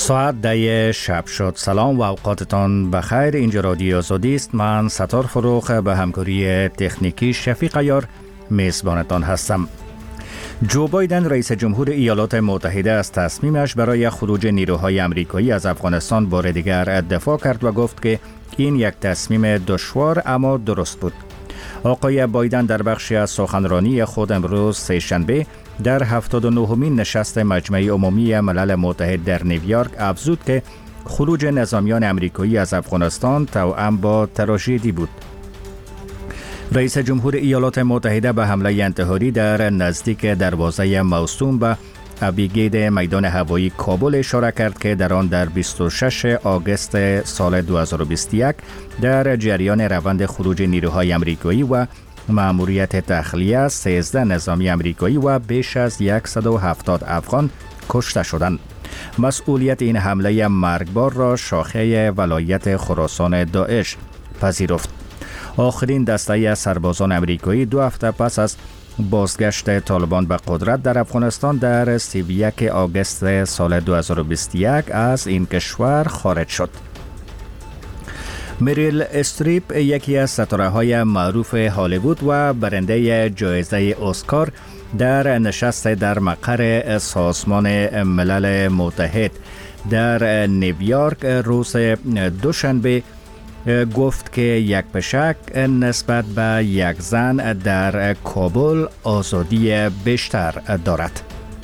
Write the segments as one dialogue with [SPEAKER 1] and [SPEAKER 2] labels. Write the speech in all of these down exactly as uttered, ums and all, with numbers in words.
[SPEAKER 1] ساعت ده شب شد. سلام و اوقاتتان بخیر. اینجا رادیو آزادی است. من ستار فروخ به همکاری تکنیکی شفیق عیار میزبانتان هستم. جو بایدن رئیس جمهور ایالات متحده از تصمیمش برای خروج نیروهای آمریکایی از افغانستان بار دیگر دفاع کرد و گفت که این یک تصمیم دشوار اما درست بود. آقای بایدن در بخشی از سخنرانی خود امروز سه‌شنبه در هفتاد و نهمین نشست مجمع عمومی ملل متحد در نیویورک افزود که خروج نظامیان آمریکایی از افغانستان توأم با تراژدی بود. رئیس جمهور ایالات متحده به حمله انتحاری در نزدیک دروازه موسوم به ابیگید میدان هوایی کابل اشاره کرد که در آن در بیست و ششم آگوست سال دو هزار و بیست و یک در جریان روند خروج نیروهای آمریکایی و مأموریت تخلیه سیزده نظامی آمریکایی و بیش از صد و هفتاد افغان کشته شدند. مسئولیت این حمله مرگبار را شاخه ولایت خراسان داعش پذیرفت. آخرین دسته از سربازان آمریکایی دو هفته پس از بازگشت طالبان به قدرت در افغانستان در سی و یک آگوست سال دو هزار و بیست و یک از این کشور خارج شد. مریل استریپ یکی از ستاره‌های معروف هالیوود و برنده جایزه اسکار در نشست در مقر سازمان ملل متحد در نیویورک روز دوشنبه گفت که یک پشک نسبت به یک زن در کابل آزادی بیشتر دارد.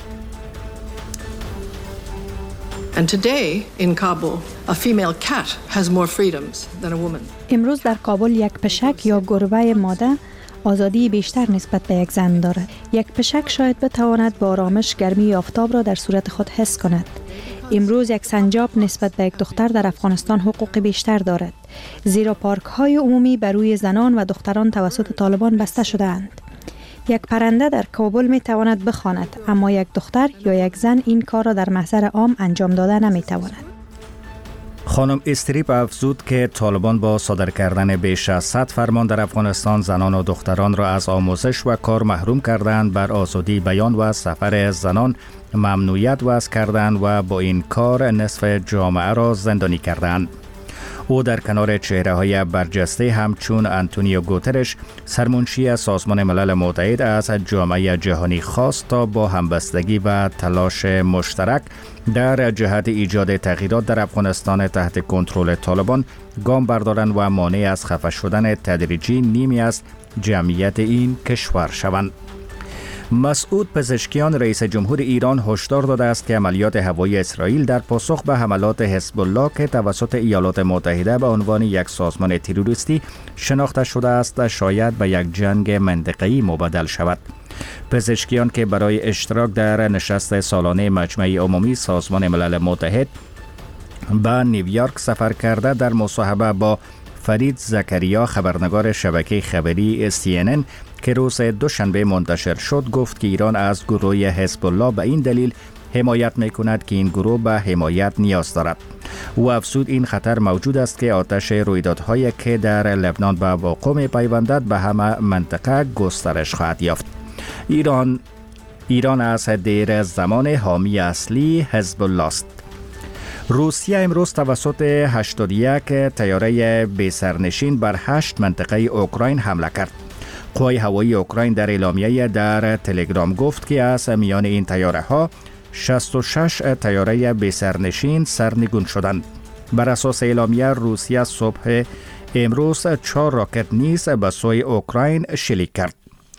[SPEAKER 2] And today in Kabul, a female cat has more freedoms than a woman.
[SPEAKER 3] امروز در کابل یک پشک یا گربه ماده آزادی بیشتر نسبت به یک زن دارد. یک پشک شاید بتواند با آرامش گرمی آفتاب را در صورت خود حس کند. امروز یک سنجاب نسبت به یک دختر در افغانستان حقوق بیشتر دارد، زیرا پارک های عمومی بر روی زنان و دختران توسط طالبان بسته شده اند. یک پرنده در کابل می تواند بخواند، اما یک دختر یا یک زن این کار را در محضر عام انجام داده نمی تواند.
[SPEAKER 1] خانم استریپ افزود که طالبان با صادر کردن بیش از صد فرمان در افغانستان زنان و دختران را از آموزش و کار محروم کردند، بر آزادی بیان و سفر زنان ممنوعیت وضع کردند و با این کار نصف جامعه را زندانی کردند. او در کنار چهره‌های برجسته همچون آنتونیو گوترش سرمنشی سازمان ملل متحد از جامعه جهانی خواست تا با همبستگی و تلاش مشترک در جهت ایجاد تغییرات در افغانستان تحت کنترل طالبان گام بردارند و مانع از خفه شدن تدریجی نیمی از جمعیت این کشور شوند. مسعود پزشکیان رئیس جمهور ایران هشدار داده است که عملیات هوایی اسرائیل در پاسخ به حملات حزب الله که توسط ایالات متحده به عنوان یک سازمان تروریستی شناخته شده است شاید به یک جنگ منطقه‌ای مبدل شود. پزشکیان که برای اشتراک در نشست سالانه مجمع عمومی سازمان ملل متحد به نیویورک سفر کرده در مصاحبه با فرید زکریا خبرنگار شبکه خبری سی ان ان که روز دوشنبه منتشر شد گفت که ایران از گروه حزب الله به این دلیل حمایت می‌کند که این گروه به حمایت نیاز دارد. او افزود این خطر موجود است که آتش رویدادهایی که در لبنان به وقوع می‌پیوندد به همه منطقه گسترش خواهد یافت. ایران ایران از دیر زمان حامی اصلی حزب الله است. روسیه امروز توسط هشتاد و یک طیاره بی‌سرنشین بر هشت منطقه اوکراین حمله کرد. قوای هوایی اوکراین در اعلامیه در تلگرام گفت که از میان این طیاره ها شصت و شش طیاره بی‌سرنشین سرنگون شدند. بر اساس اعلامیه روسیه صبح امروز چهار راکت نیز به سوی اوکراین شلیک کرد.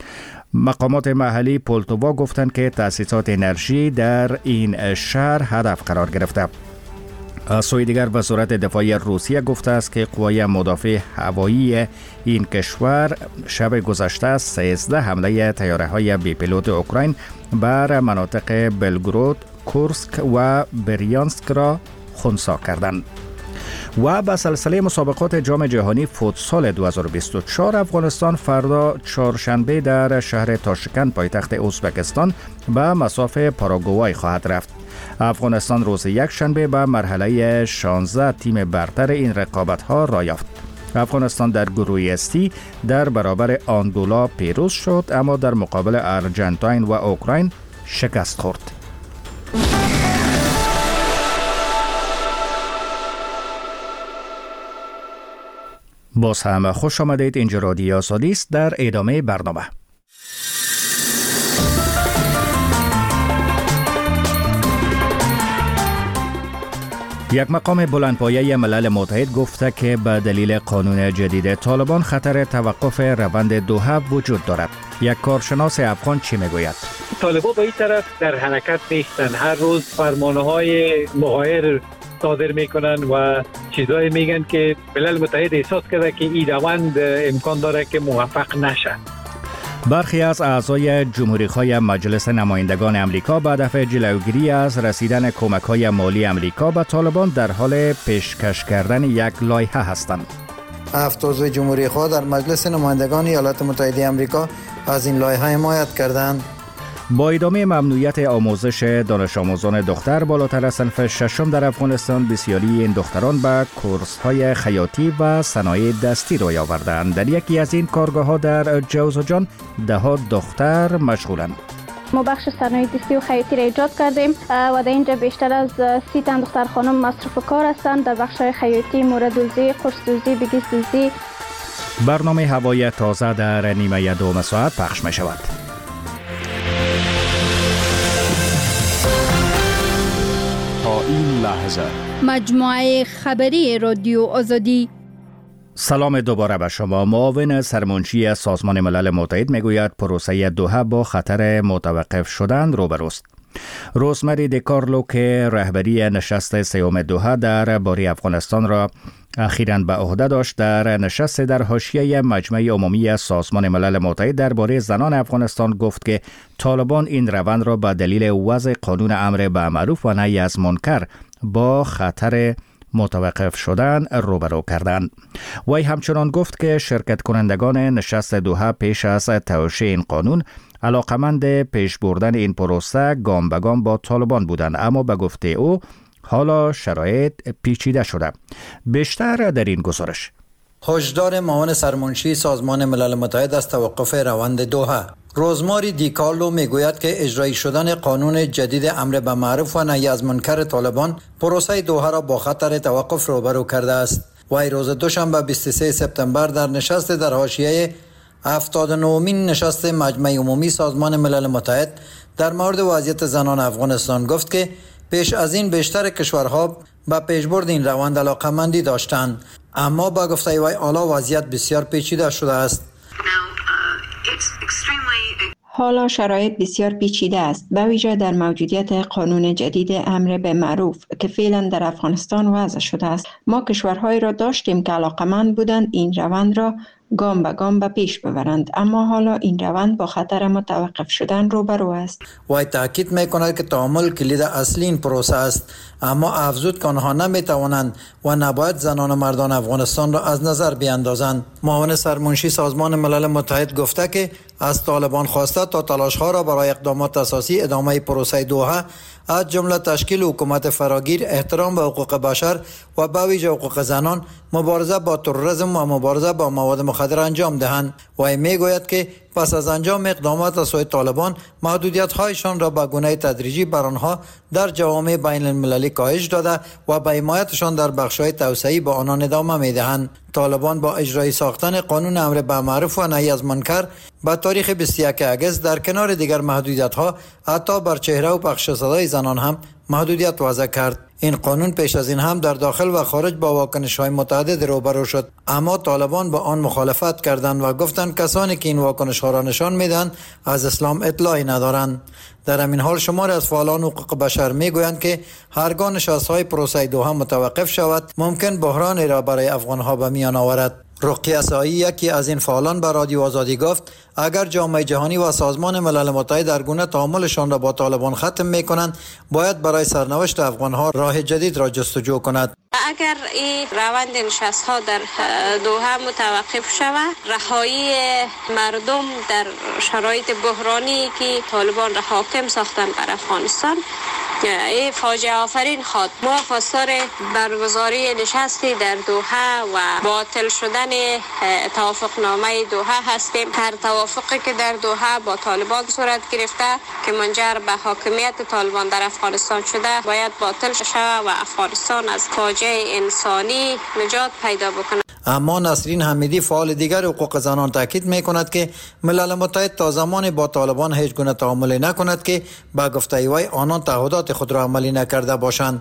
[SPEAKER 1] مقامات محلی پولتووا گفتند که تأسیسات انرژی در این شهر هدف قرار گرفته. از سوی دیگر وزارت دفاع روسیه گفته است که قوای مدافع هوایی این کشور شب گذشته سیزده حمله طیاره‌های بی پیلوت اوکراین بر مناطق بلگراد، کورسک و بریانسک را خنثی کردند. و به سلسله مسابقات جام جهانی فوتسال دو هزار و بیست و چهار افغانستان فردا چهارشنبه در شهر تاشکند پایتخت ازبکستان به مصاف پاراگوای خواهد رفت. افغانستان روز یک شنبه به مرحله شانزده تیم برتر این رقابت‌ها را یافت. افغانستان در گروه سی در برابر آنگولا پیروز شد، اما در مقابل ارجنتاین و اوکراین شکست خورد. باز هم خوش آمدید. اینجا رادیو آزادی است. در ادامه برنامه یک مقام بلندپایه ملل متحد گفته که به دلیل قانون جدید طالبان خطر توقف روند دوحه وجود دارد. یک کارشناس افغان چی میگوید؟
[SPEAKER 4] طالبان به این طرف در حرکت نیستن. هر روز فرمانهای مغایر صادر میکنن و چیزایی میگن که ملل متحد احساس کرده که این روند امکان داره که موفق نشه.
[SPEAKER 1] برخی از اعضای جمهوری‌خواه مجلس نمایندگان امریکا به هدف جلوگیری از رسیدن کمک‌های مالی امریکا به طالبان در حال پیشکش کردن یک لایحه هستند.
[SPEAKER 5] هفت عضو جمهوری‌خواه در مجلس نمایندگان ایالات متحده آمریکا از این لایحه حمایت کردند.
[SPEAKER 1] با ادامه ممنوعیت آموزش دانش آموزان دختر بالاتر از صنف ششم در افغانستان، بسیاری این دختران به کورس‌های خیاطی و صنایع دستی روی آوردند. در یکی از این کارگاه‌ها در جوزجان ده‌ها دختر مشغولند.
[SPEAKER 6] ما بخش صنایع دستی و خیاطی را ایجاد کردیم و در اینجا بیشتر از سی تن دختر خانم مصرف کار هستند در بخش خیاطی، موردوزی، قرص‌دوزی، بگیس‌دوزی.
[SPEAKER 1] برنامه هوای تازه در نیمه دوم ساعت پخش می شود.
[SPEAKER 7] تا این لحظه
[SPEAKER 8] مجموعه خبری رادیو آزادی.
[SPEAKER 1] سلام دوباره به شما. معاون سرمنشی سازمان ملل متحد میگوید پروسه دوحه با خطر متوقف شدن روبروست. روزمری دیکارلو که رهبری نشست سوم دوحه در باره افغانستان را اخیراً به عهده داشت، در نشست در حاشیه مجمع عمومی سازمان ملل متحد درباره زنان افغانستان گفت که طالبان این روند را به دلیل وضع قانون امر بالمعروف و نهی از منکر با خطر متوقف شدن روبرو کردند. وی همچنان گفت که شرکت کنندگان نشست دوحه پیش از توشیح این قانون علاقمند پیش بردن این پروسه گام به گام با طالبان بودند، اما به گفته او حالا شرایط پیچیده شده. بیشتر در این گزارش.
[SPEAKER 5] هشدار معاون سرمنشی سازمان ملل متحد از توقف روند دوحه. روزماری دیکارلو میگوید که اجرایی شدن قانون جدید امر بالمعروف و نهی از منکر طالبان پروسه دوحه را با خطر توقف روبرو کرده است. وی روز دوشنبه بیست و سوم سپتامبر در نشست در حاشیه هفتاد و نهمین نشست مجمع عمومی سازمان ملل متحد در مورد وضعیت زنان افغانستان گفت که پیش از این بیشتر کشورها به پیشبرد این روند علاقه‌مندی داشتند، اما با گفته وی حالا وضعیت بسیار پیچیده شده است.
[SPEAKER 9] حالا شرایط بسیار پیچیده است، به ویژه در موجودیت قانون جدید امر بالمعروف که فعلا در افغانستان وضع شده است. ما کشورهایی را داشتیم که علاقمند بودند این روند را گام به گام به پیش ببرند، اما حالا این روند با خطر متوقف شدن روبرو است.
[SPEAKER 5] وی تاکید میکند که تعامل کلید اصلی این پروسه است، اما افزود که آنها نمیتوانند و نباید زنان و مردان افغانستان را از نظر بیاندازند. معاون سرمنشی سازمان ملل متحد گفته که از طالبان خواسته تا تلاش‌ها را برای اقدامات اساسی ادامه پروسه دوحه از جمله تشکیل حکومت فراگیر، احترام به حقوق بشر و به ویژه حقوق زنان، مبارزه با تروریسم و مبارزه با مواد مخدر انجام دهند. و میگوید که پس از انجام اقدامات از سوی طالبان محدودیت‌هایشان را به گونه تدریجی بر آنها در جوامع بین المللی کاهش داده و به حمایتشان در بخش‌های توسعه‌ای با آنان ادامه می‌دهند. طالبان با اجرای ساختن قانون امر بالمعروف و نهی از منکر به تاریخ بیست و یکم آگوست در کنار دیگر محدودیت‌ها حتی بر چهره و پخش صدای زنان هم محدودیت وضع کرد. این قانون پیش از این هم در داخل و خارج با واکنش‌های متعدد روبرو شد، اما طالبان با آن مخالفت کردند و گفتند کسانی که این واکنش‌ها را نشان میدن از اسلام اطلاعی ندارند. در همین حال شماری از فعالان حقوق بشر میگویند که هرگاه نشست‌های پروسه دوحه متوقف شود ممکن بحرانی را برای افغان‌ها به میان آورد. رقیه سایی یکی از این فعالان به رادیو آزادی گفت اگر جامعه جهانی و سازمان ملل متحد در گونه تعاملشان را با طالبان ختم میکنند، باید برای سرنوشت افغان‌ها راه جدید را جستجو کند.
[SPEAKER 10] اگر این روند نشست‌ها در دوحه متوقف شود، رهایی مردم در شرایط بحرانی که طالبان را حاکم ساختن بر افغانستان این فاجعه آفرین خواهد. ما خواستار برگزاری نشستی در دوحه و باطل شدن توافقنامه دوحه هستیم. هر توافقی که در دوحه با طالبان صورت گرفته که منجر به حاکمیت طالبان در افغانستان شده باید باطل شود و افغانستان از فاجعه انسانی نجات پیدا بکنه.
[SPEAKER 5] اما نسرین حمیدی فعال دیگر حقوق زنان تاکید میکند که ملل متحد تا زمان با طالبان هیچ گونه تعامل نکند که با گفته وی آنان تعهدات خود را عملی نکرده باشند.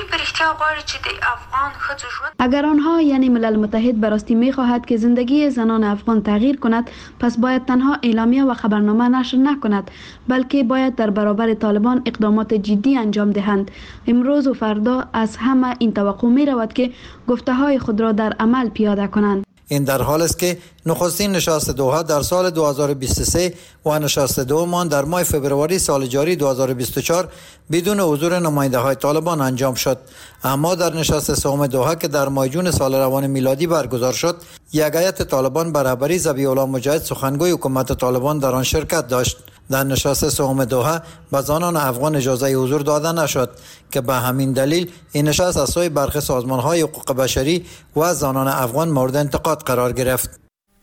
[SPEAKER 11] اگر آنها یعنی ملل متحد براستی میخواهد که زندگی زنان افغان تغییر کند، پس باید تنها اعلامیه و خبرنامه نشر نکند، بلکه باید در برابر طالبان اقدامات جدی انجام دهند. امروز و فردا از همه این توقع می رود که گفته های خود را در عمل پیاده کنند.
[SPEAKER 5] این در حال است که نخستین نشست دوحه در سال دو هزار و بیست و سه و نشست دوم در ماه فبروری سال جاری دو هزار و بیست و چهار بدون حضور نماینده های طالبان انجام شد. اما در نشست سوم دوحه که در ماه جون سال روان میلادی برگزار شد، یک هیئت طالبان به رهبری ذبیح الله مجاهد سخنگوی حکومت طالبان در آن شرکت داشت. در نشست سوم دوحه به زنان افغان اجازه حضور داده نشد که به همین دلیل این نشست از سوی برخی سازمان‌های حقوق بشری و زنان افغان مورد انتقاد قرار گرفت.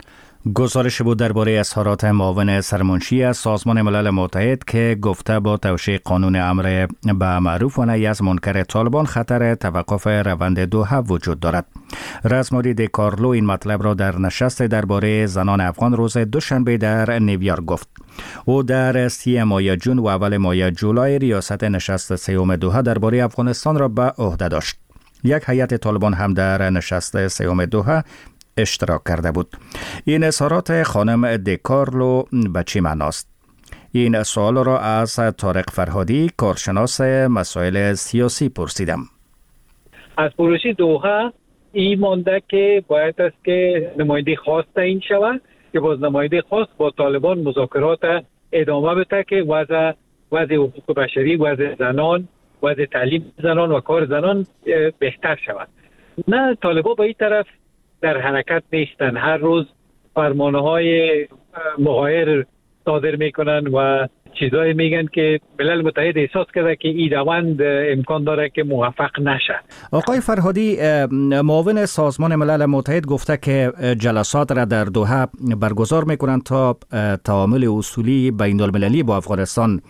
[SPEAKER 1] گزارش بود درباره اظهارات معاون سرمنشی از سازمان ملل متحد که گفته با توشیح قانون امر به معروف و نهی از منکر طالبان خطر توقف روند دوحه وجود دارد. رسماری دی کارلو این مطلب را در نشست درباره زنان افغان روز دوشنبه در نیویورک گفت. او در سی ماه جون و اول ماه جولای ریاست نشست سوم دوحه درباره افغانستان را به عهده داشت. یک هیئت طالبان هم در نشست سوم دوحه اشتراک کرده بود. این اظهارات خانم دی کارلو به چی معناست؟ این سوال را از طارق فرهادی، کارشناس مسائل سیاسی پرسیدم.
[SPEAKER 4] از پروسه دوحه این مانده که باید است که نماینده خاص تعیین شود که باز نماینده خاص با طالبان مذاکرات ادامه بده که وضع وضع حقوق بشری، وضع زنان، وضع تعلیم زنان و کار زنان بهتر شود. نه، طالبان با این طرف در حرکت نیستن. هر روز فرمانهای مغایر صادر میکنن و چیزایی میگن که ملل متحد احساس کرده که این روند امکان داره که موفق نشه.
[SPEAKER 1] آقای فرهادی، معاون سازمان ملل متحد گفته که جلسات را در دوحه برگزار میکنن تا تعامل اصولی بین المللی با افغانستان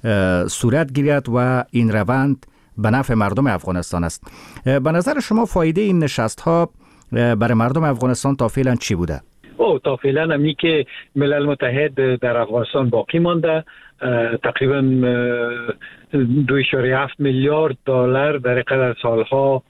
[SPEAKER 1] صورت گیرد و این روند به نفع مردم افغانستان است. به نظر شما فایده این نشست ها برای مردم افغانستان تا فعلا چی بوده؟
[SPEAKER 4] او تا فعلا همین که ملل متحد در افغانستان باقی مانده، تقریبا دو اشاره هفت میلیارد دلار در قدر سالها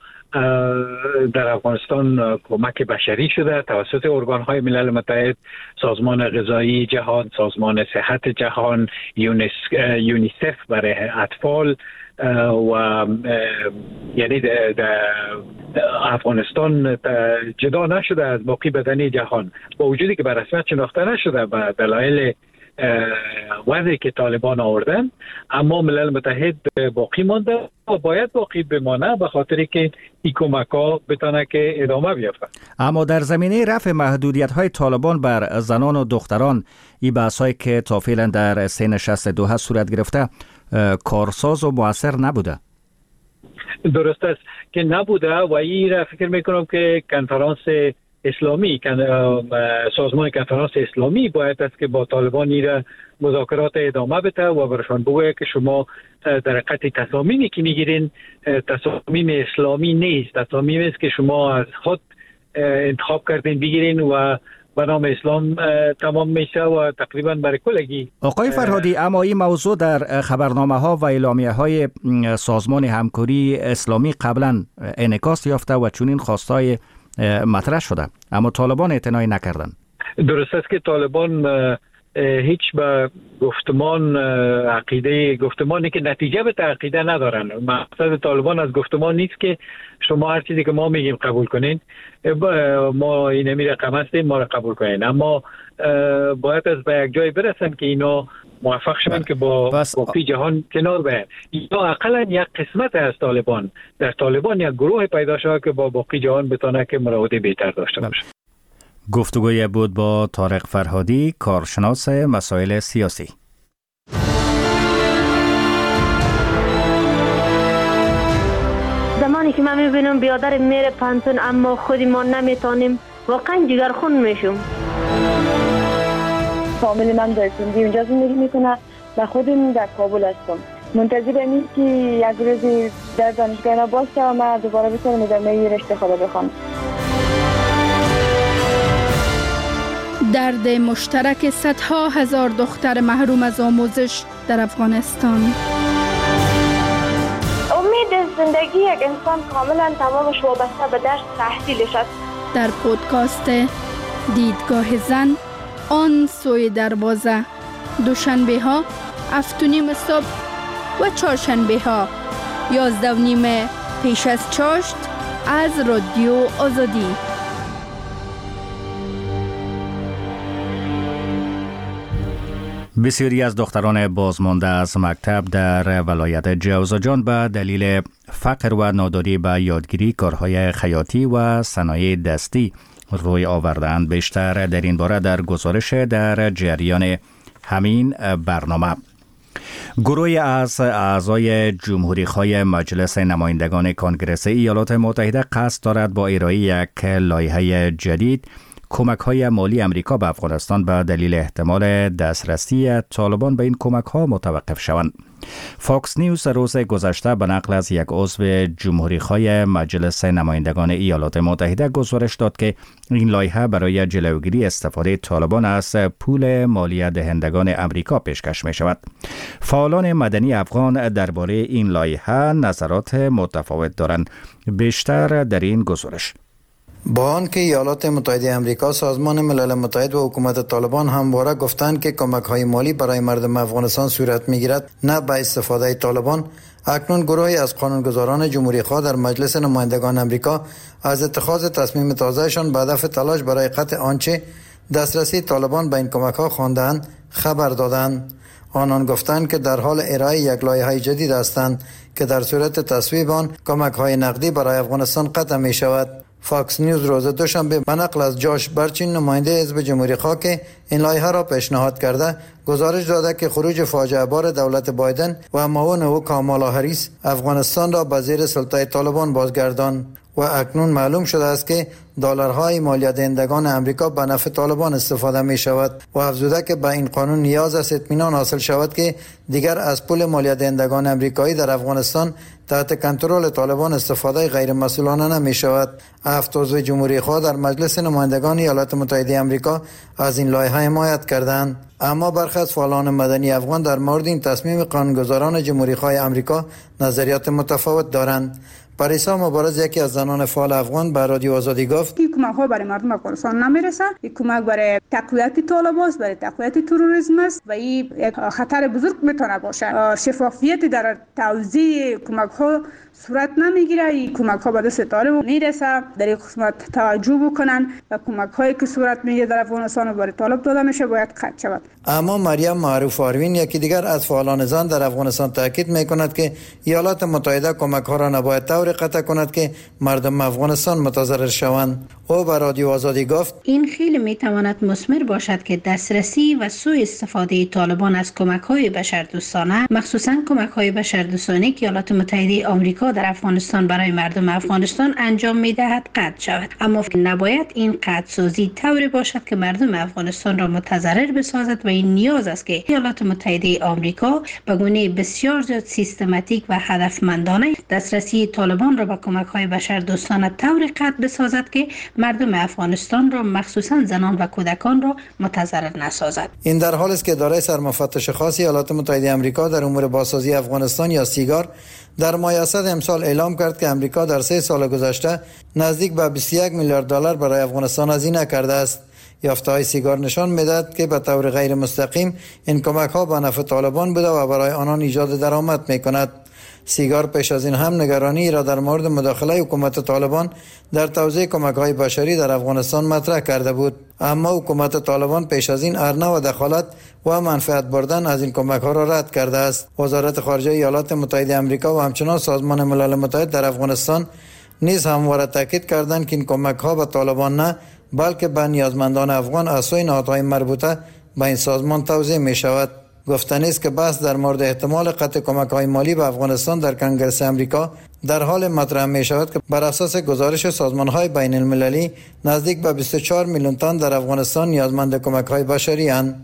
[SPEAKER 4] در افغانستان کمک بشری شده توسط ارگان‌های ملل متحد، سازمان غذایی جهان، سازمان صحت جهان، یونس، یونیسف برای اطفال و یعنی در افغانستان جدا نشده از باقی بدنی جهان، با وجودی که به رسمیت شناخته نشده به دلایل وضعی که طالبان آوردن، اما ملل متحد باقی مانده و باید باقی بمانه به خاطری که این کمک ها بتانه که ادامه بیافته.
[SPEAKER 1] اما در زمینه رفع محدودیت های طالبان بر زنان و دختران، این بحث هایی که تا فعلا در سه نشست دوحه صورت گرفته کارساز و مؤثر نبوده.
[SPEAKER 4] درست است که نبوده و این را فکر میکنم که کنفرانس اسلامی، سازمان کنفرانس اسلامی باید است که با طالبان ایره مذاکرات ادامه بده و برشان بگوید که شما در حقیقت تصامیمی که میگیرین تصامیم اسلامی نیست، تصامیمی است که شما از خود انتخاب کردین بگیرین و به نام اسلام تمام میشه و تقریبا برای کلگی.
[SPEAKER 1] آقای فرهادی، اما این موضوع در خبرنامه ها و اعلامیه های سازمان همکاری اسلامی قبلا انعکاس یافته و چنین خواستای مطرح شده، اما طالبان اعتنایی نکردن.
[SPEAKER 4] درست است که طالبان هیچ به گفتمان عقیده گفتمانی که نتیجه به عقیده ندارن. مقصد طالبان از گفتمان نیست که شما هر چیزی که ما میگیم قبول کنین، ما این امی رقم هستیم ما را قبول کنین، اما باید از به یک جای برسن که اینا موفق شدن که با باقی جهان کنار بیان. اینا اقلا یک قسمت از طالبان، در طالبان یک گروه پیدا شده که با باقی جهان بتونه که مراوده بهتر داشته باشه.
[SPEAKER 1] گفتگوی بود با طارق فرهادی، کارشناس مسائل سیاسی.
[SPEAKER 12] زمانی که من میبینم بیادر میره پانتون اما خودی ما نمیتونیم، واقعا جگرخون میشم.
[SPEAKER 13] فامیل من در سندی اونجا زندگی میکنه و خودم در کابل هستم. منتظرم این که یک روزی در دانشگاه باشم و من دوباره بتونم ادامه رشته خدا بخوام.
[SPEAKER 8] درد مشترک صدها هزار دختر محروم از آموزش در افغانستان.
[SPEAKER 14] امید زندگی یک انسان کاملا تمامش وابسته به درس تحصیلش است.
[SPEAKER 8] در پودکاست دیدگاه زن آن سوی دروازه، دوشنبه ها هفت و نیم صبح و چهارشنبه ها یازده و نیم پیش از چاشت از رادیو آزادی.
[SPEAKER 1] بسیاری از دختران بازمانده از مکتب در ولایت جوزجان به دلیل فقر و ناداری به یادگیری کارهای خیاطی و صنایع دستی روی آوردند. بیشتر در این باره در گزارش در جریان همین برنامه. گروهی از اعضای جمهوریخواه مجلس نمایندگان کنگره ایالات متحده قصد دارد با ارائه یک لایحه جدید کمک‌های مالی امریکا به افغانستان به دلیل احتمال دسترسی طالبان به این کمک‌ها متوقف شوند. فاکس نیوز روز گذشته به نقل از یک عضو جمهوریخواه مجلس نمایندگان ایالات متحده گزارش داد که این لایحه برای جلوگیری استفاده طالبان از پول مالی دهندگان امریکا پیشکش می شود. فعالان مدنی افغان درباره این لایحه نظرات متفاوت دارند. بیشتر در این گزارش.
[SPEAKER 5] با آنکه ایالات متحده آمریکا، سازمان ملل متحد و حکومت طالبان همواره گفتند که کمک‌های مالی برای مردم افغانستان صورت می‌گیرد نه به استفاده طالبان، اکنون گروهی از قانونگذاران جمهوریخواه در مجلس نمایندگان آمریکا از اتخاذ تصمیم تازهشان به هدف تلاش برای قطع آنچه دسترسی طالبان به این کمک‌ها خواندند خبر دادند. آنان گفتند که در حال ارائه یک لایحه جدید هستند که در صورت تصویب آن کمک‌های نقدی برای افغانستان قطع می‌شود. فاکس نیوز روز دوشنبه به نقل از جاش برچین نماینده حزب جمهوریخواه که این لایحه را پیشنهاد کرده گزارش داده که خروج فاجعه بار دولت بایدن و معاون او کامالا هریس افغانستان را به زیر سلطه طالبان بازگرداند و اکنون معلوم شده است که دلارهای مالیات دهندگان امریکا به نفع طالبان استفاده می شود و افزوده که به این قانون نیاز است اطمینان حاصل شود که دیگر از پول مالیات دهندگان امریکایی در افغانستان تحت کنترل طالبان استفاده غیر مسئولانه نمی شود. هفت عضو جمهوریخواه در مجلس نمایندگان ایالات متحده آمریکا از این لایحه حمایت کردند، اما برخی از فعالان مدنی افغان در مورد این تصمیم قانونگذاران جمهوریخواه آمریکا نظریات متفاوت دارند. پریسا مبارز یکی از زنان فعال افغان به رادیو آزادی گفت
[SPEAKER 15] این کمک ها برای مردم افغانستان نمیرسه. این کمک برای تقویت طالبان است، برای تقویت تروریسم است و این یک خطر بزرگ میتونه باشه. شفافیت در توزیع کمک ها صورت نمیگیره. این کمک ها به دست طالب میرسه. در این قسمت توجه بکنن و کمک هایی که صورت میگیره در افغانستان و برای طالب داده میشه باید قطع شود.
[SPEAKER 5] اما مریم معروف آروین یکی دیگر از فعالان زن در افغانستان تاکید میکند که ایالات متحده کمک ها را نباید طوری قطع کند که مردم افغانستان متضرر شوند. او به رادیو آزادی گفت
[SPEAKER 16] این خیلی میتواند مثمر باشد که دسترسی و سوء استفاده طالبان از کمک های بشردوستانه، مخصوصا کمک های بشردوستانه که ایالات متحده آمریکا در افغانستان برای مردم افغانستان انجام میدهد قطع شود. اما نباید این قطع سازی طوری باشد که مردم افغانستان را متضرر بسازد و این نیاز است که ایالات متحده آمریکا به گونه بسیار زیاد سیستماتیک و هدفمندانه دسترسی طالبان را به کمک های بشردوستانه طوری قطع بسازد که مردم افغانستان را مخصوصا زنان و کودکان را متضرر نسازد.
[SPEAKER 5] این در حالی است که اداره سرمفتش خاص ایالات متحده آمریکا در امور بازسازی افغانستان یا سیگار در ماه اسد امسال اعلام کرد که امریکا در سه سال گذشته نزدیک به بیست و یک میلیارد دلار برای افغانستان هزینه کرده است. یافته‌های سیگار نشان می‌دهد که به طور غیر مستقیم این کمک‌ها به نفع طالبان بوده و برای آنان ایجاد درآمد می‌کند. سیگار پیش از این هم نگرانی را در مورد مداخله حکومت طالبان در توزیع کمک‌های بشری در افغانستان مطرح کرده بود، اما حکومت طالبان پیش از این ارنه و دخالت و منفعت بردن از این کمک‌ها را رد کرده است. وزارت خارجه ایالات متحده آمریکا و همچنان سازمان ملل متحد در افغانستان نیز همواره تاکید کردند که این کمک‌ها به طالبان نه بلکه به نیازمندان افغان از سوی نهادهای مربوطه به این سازمان توزیع می شود. گفتنی است که بحث در مورد احتمال قطع کمک‌های مالی به افغانستان در کنگره آمریکا در حال مطرح می شود که بر اساس گزارش سازمان‌های بین المللی نزدیک به بیست و چهار میلیون تن در افغانستان نیازمند کمک‌های بشری اند.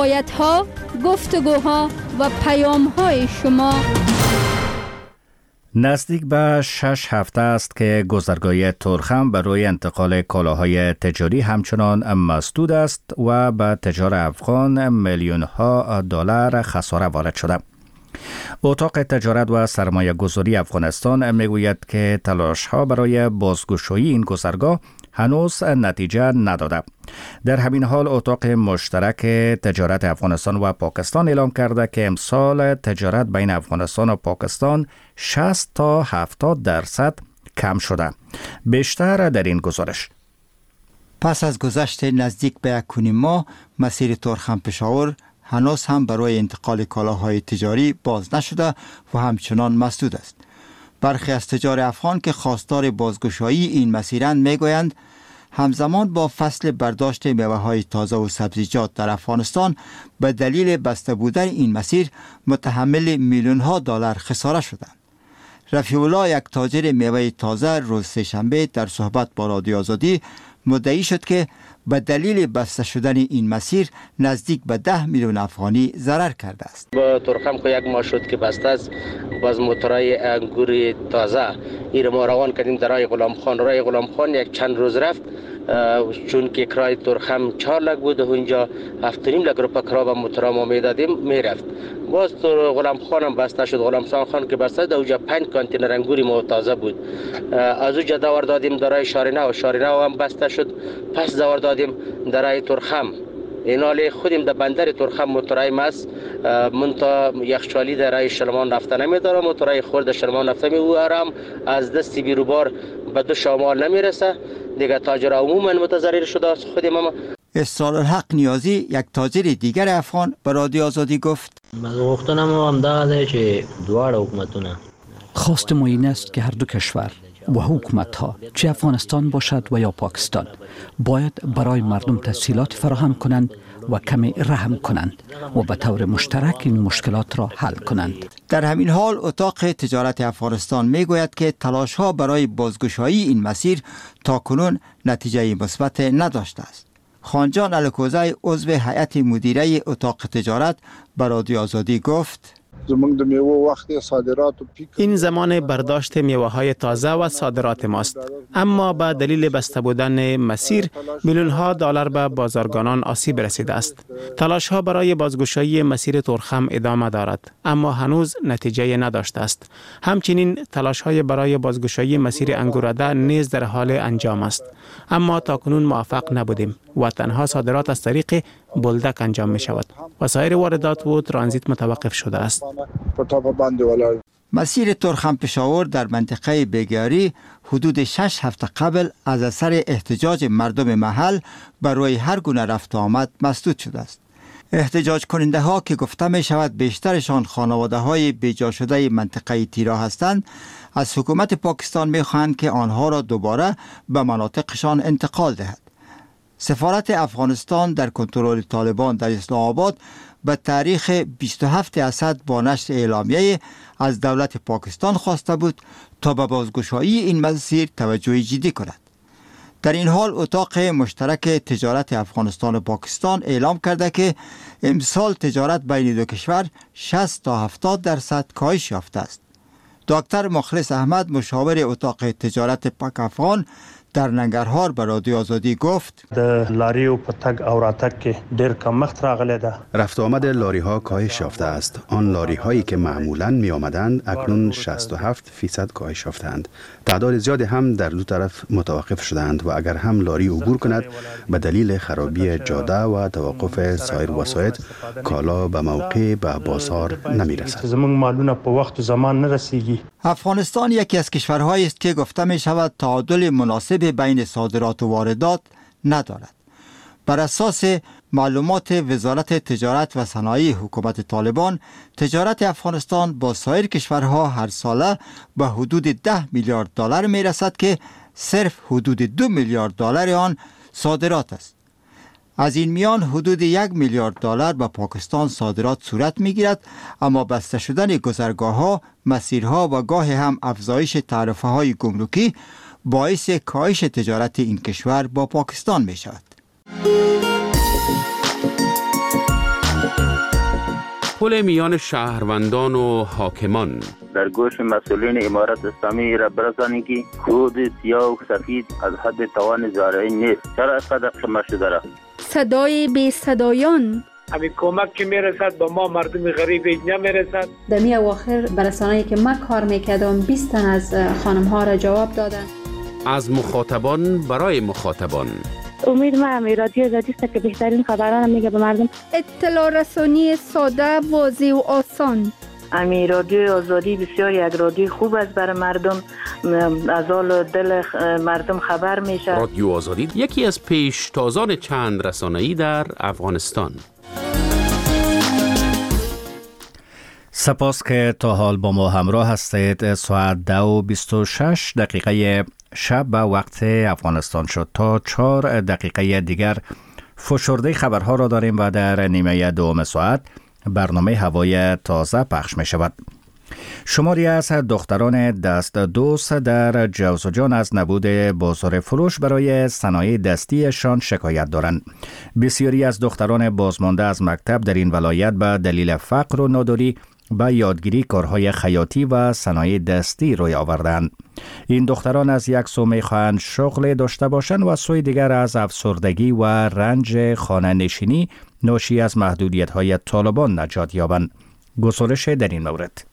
[SPEAKER 8] روایت‌ها، گفتگوها و پیام‌های شما.
[SPEAKER 1] نزدیک به شش هفته است که گذرگاه تورخم برای انتقال کالاهای تجاری همچنان مسدود است و به تجار افغان میلیون ها دلار خساره وارد شده. اتاق تجارت و سرمایه گذاری افغانستان میگوید که تلاش ها برای بازگشایی این گذرگاه هنوز نتیجه نداده. در همین حال اتاق مشترک تجارت افغانستان و پاکستان اعلام کرده که امسال تجارت بین افغانستان و پاکستان شصت تا هفتاد درصد کم شده. بیشتر در این گزارش.
[SPEAKER 17] پس از گذشت نزدیک به یک کنیم ماه، مسیر تورخم پشاور هنوز هم برای انتقال کالاهای تجاری باز نشده و همچنان مسدود است. برخی از تجار افغان که خواستار بازگشایی این مسیرند میگویند همزمان با فصل برداشت میوه‌های تازه و سبزیجات در افغانستان به دلیل بسته بودن این مسیر متحمل میلیون ها دلار خساره شدند. رفیع الله، یک تاجر میوه تازه، روز سه‌شنبه در صحبت با رادیو آزادی مدعی شد که به دلیل بسته شدن این مسیر نزدیک به ده میلیون افغانی ضرر کرده است.
[SPEAKER 18] با تورخم که یک ماه شد که بسته است، باز موتورای انگور تازه این ما روان کردیم در راه غلام خان. راه غلام خان یک چند روز رفت، چون که کرای تورخم چهار لک بود و اونجا هفت و نیم لک روپا کرا به موتورا ما میدادیم میرفت. باز تو غلام خان هم بسته شد. غلام خان که بسته در اونجا پنج کانتینر انگوری ما تازه بود. از اونجا دور دادیم در راه شارینه و شارینه هم بسته شد. پس دور دادیم در راه تورخم. این حال خودیم در بندر تورخم موتورای ماست منتا یخچالی در راه شلمان رفته نمیداره. موتورای خورد شلمان رفته می او هم از دست بیروبار به دو شمال نمیرسه. دیگه تاجر عموما متضرر شده است. خودم هم
[SPEAKER 17] اسرار الحق نیازی، یک تاجر دیگر افغان، به رادیو آزادی گفت
[SPEAKER 19] غوښتنه مو همدغه ده چې دواړه حکومتونه
[SPEAKER 20] خواست ما این است که هر دو کشور و حکومت ها، چه افغانستان باشد و یا پاکستان، باید برای مردم تسهیلات فراهم کنند و کمی رحم کنند و به طور مشترک این مشکلات را حل کنند.
[SPEAKER 17] در همین حال اتاق تجارت افغانستان میگوید که تلاش ها برای بازگشایی این مسیر تاکنون نتیجه مثبت نداشته است. خانجان الکوزی، عضو هیئت مدیره اتاق تجارت، به رادیو آزادی گفت
[SPEAKER 21] این زمان برداشت میوه های تازه و صادرات ماست، اما با دلیل بسته بودن مسیر میلیون ها دلار به بازرگانان آسیب رسیده است. تلاش ها برای بازگشایی مسیر تورخم ادامه دارد، اما هنوز نتیجه نداشته است. همچنین تلاش های برای بازگشایی مسیر انگورده نیز در حال انجام است، اما تاکنون موفق نبودیم و تنها صادرات از طریق بولدک انجام می شود و سایر واردات و ترانزیت متوقف شده است.
[SPEAKER 17] مسیر تورخم پشاور در منطقه بگیاری حدود شش هفته قبل از اثر احتجاج مردم محل برای هر گونه رفت آمد مسدود شده است. احتجاج کننده ها که گفته می شود بیشترشان خانواده های بیجا شده منطقه تیرا هستند، از حکومت پاکستان می خواهند که آنها را دوباره به مناطقشان انتقال دهد. سفارت افغانستان در کنترل طالبان در اسلام آباد به تاریخ بیست و هفتم اسد با نشر اعلامیه از دولت پاکستان خواسته بود تا به بازگشایی این مسیر توجه جدی کند. در این حال اتاق مشترک تجارت افغانستان و پاکستان اعلام کرده که امسال تجارت بین دو کشور شصت تا هفتاد درصد کاهش یافته است. دکتر مخلص احمد، مشاور اتاق تجارت پاک افغان، در ننگرهار به رادیو آزادی گفت
[SPEAKER 22] د لاری او پتک او راتک کې ډیر کمښت راغلی ده.
[SPEAKER 23] رفت آمد لاری ها کاهش یافته است. آن لاری هایی که معمولا می آمدند اکنون شصت و هفت فیصد کاهش یافتند. تعداد زیادی هم در دو طرف متوقف شدند و اگر هم لاری عبور کند به دلیل خرابی جاده و توقف سایر وسایل کالا به موقع به بازار نمی رسد.
[SPEAKER 22] زمون مالونه په وخت و زمان نرسیږي.
[SPEAKER 17] افغانستان یکی از کشورهایی است که گفته می شود تعادل مناسب بین صادرات و واردات ندارد. بر اساس معلومات وزارت تجارت و صنایع حکومت طالبان، تجارت افغانستان با سایر کشورها هر ساله به حدود ده میلیارد دلار می رسد که صرف حدود دو میلیارد دلار آن صادرات است. از این میان حدود یک میلیارد دلار به پاکستان صادرات صورت می گیرد، اما بسته شدن گذرگاه ها، مسیرها و گاه هم افزایش تعرفه های گمرکی باعث کاهش تجارت این کشور با پاکستان می شود.
[SPEAKER 2] پل میان شهروندان و حاکمان.
[SPEAKER 3] در گوش مسئولین امارت اسلامی را برسانی که خود سیاه و سفید از حد توان زارعی نیست. چرا اینقدر شما شده را؟
[SPEAKER 8] صدای بی صدایان.
[SPEAKER 4] همین کمک که میرسد با ما مردم غریب اینجا میرسد.
[SPEAKER 6] در می اواخر برسانه‌ای که من کار میکردم بیست تن از خانم ها را جواب دادن.
[SPEAKER 2] از مخاطبان برای مخاطبان.
[SPEAKER 13] امید ما هم رادیو آزادی است که بهترین خبران میگه به مردم.
[SPEAKER 8] اطلاع رسانی ساده، واضح و آسان.
[SPEAKER 24] امی رادیو آزادی بسیار یک رادیو خوب است برای مردم، از حال دل مردم خبر میشه.
[SPEAKER 2] رادیو آزادی یکی از پیشتازان چند رسانه‌ای در افغانستان.
[SPEAKER 1] سپاس که تا حال با ما همراه هستید. ساعت دو و بیست و شش دقیقه شب به وقت افغانستان شد. تا چهار دقیقه دیگر فشرده خبرها را داریم و در نیمه دوم ساعت برنامه هوای تازه پخش می شود. شماری از دختران دست دوست در جوزجان از نبود بازار فروش برای صنایع دستیشان شکایت دارند. بسیاری از دختران بازمانده از مکتب در این ولایت به دلیل فقر و ناداری به یادگیری کارهای خیاطی و صنایع دستی روی آوردند. این دختران از یک سو می‌خواهند شغل داشته باشند و سوی دیگر از افسردگی و رنج خانه نشینی ناشی از محدودیت‌های طالبان نجات یابند. گزارش در این مورد.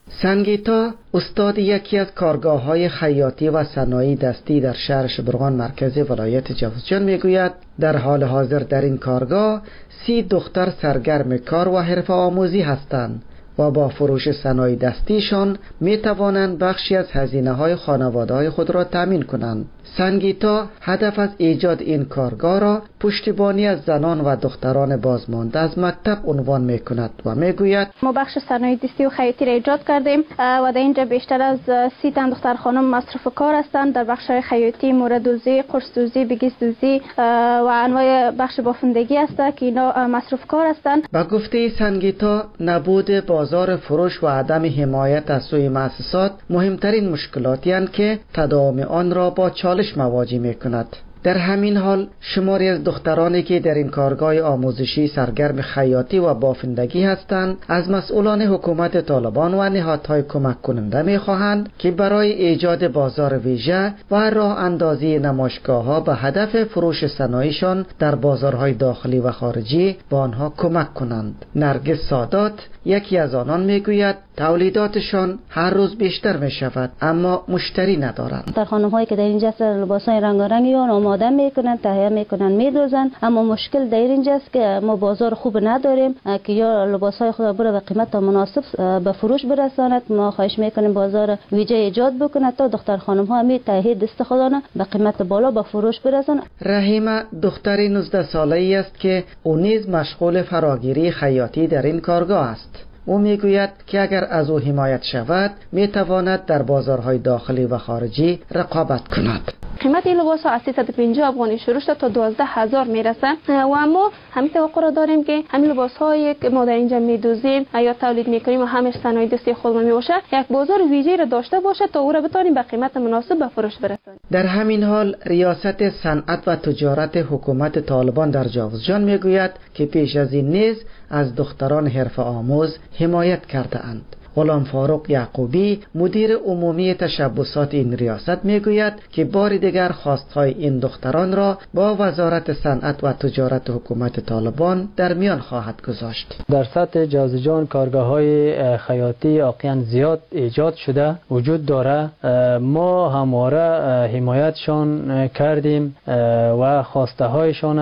[SPEAKER 25] سنگیتا استاد یکی از کارگاه‌های خیاطی و صنایع دستی در شهر شبرغان مرکز ولایت جوزجان میگوید در حال حاضر در این کارگاه سی دختر سرگرم کار و حرفه آموزی هستند و با فروش صنایع دستیشان می توانند بخشی از هزینه های خانواده های خود را تامین کنند. سنگیتا هدف از ایجاد این کارگاه را پشتیبانی از زنان و دختران بازمانده از مکتب عنوان می کند و می گوید
[SPEAKER 26] ما بخش صنایع دستی و خیاطی را ایجاد کردیم و در اینجا بیشتر از سی تن دختر خانم مصرف کار هستند. در بخش خیاطی موردوزی، قرصدوزی، بگیسدوزی و انواع بخش بافندگی است که اینا مصرف کار هستند.
[SPEAKER 25] با گفته سنگیتا نبود بازار فروش و عدم حمایت از سوی مؤسسات مهمترین مشکلاتی هستند که تداوم آن را با چالش مواجه می کند. در همین حال شماری از دخترانی که در این کارگاه آموزشی سرگرم خیاطی و بافندگی هستند از مسئولان حکومت طالبان و نهادهای کمک کننده می خواهند که برای ایجاد بازار ویژه و راه اندازی نمایشگاه‌ها به هدف فروش صنایعشان در بازارهای داخلی و خارجی به آنها کمک کنند. نرگس سادات یکی از آنان می گوید تولیداتشان هر روز بیشتر می شود اما مشتری ندارند.
[SPEAKER 27] در خانم‌هایی که در اینجا لباسای رنگارنگی آماده میکنن، تهیه میکنن، میدوزن، اما مشکل در اینجاست که ما بازار خوب نداریم که یا لباسای خود بره به قیمت مناسب به فروش برساند. ما خواهش میکنیم بازار ویژه ایجاد بکنه تا دختر خانم ها می تهیه دست خودانه به قیمت بالا به فروش برسانند.
[SPEAKER 25] رحیمه دختری نوزده ساله ای است که او نیز مشغول فراگیری خیاطی در این کارگاه است. او میگوید که اگر از او حمایت شود میتواند در بازارهای داخلی و خارجی رقابت کند.
[SPEAKER 26] قیمت این لباس ها از سیصد و پنجاه افغانی شروع شده تا دوازده هزار میرسه و ما همین توقع را داریم که همین لباس هایی که ما در اینجا میدوزیم یا تولید میکنیم و همش صنایع دستی خودمون میباشه یک بازار ویژه‌ای را داشته باشه تا او را بتونیم به قیمت مناسب به فروش برسونیم.
[SPEAKER 25] در همین حال ریاست صنعت و تجارت حکومت طالبان در جوزجان میگوید که پیش از این نیز از دختران حرفه آموز حمایت کرده اند. غلام فاروق یعقوبی مدیر عمومی تشبسات این ریاست میگوید که بار دیگر خواستهای این دختران را با وزارت صنعت و تجارت حکومت طالبان در میان خواهد گذاشت.
[SPEAKER 28] در سطح جوزجان کارگاه‌های خیاطی واقعا زیاد ایجاد شده وجود داره. ما همواره حمایتشان کردیم و خواسته هایشان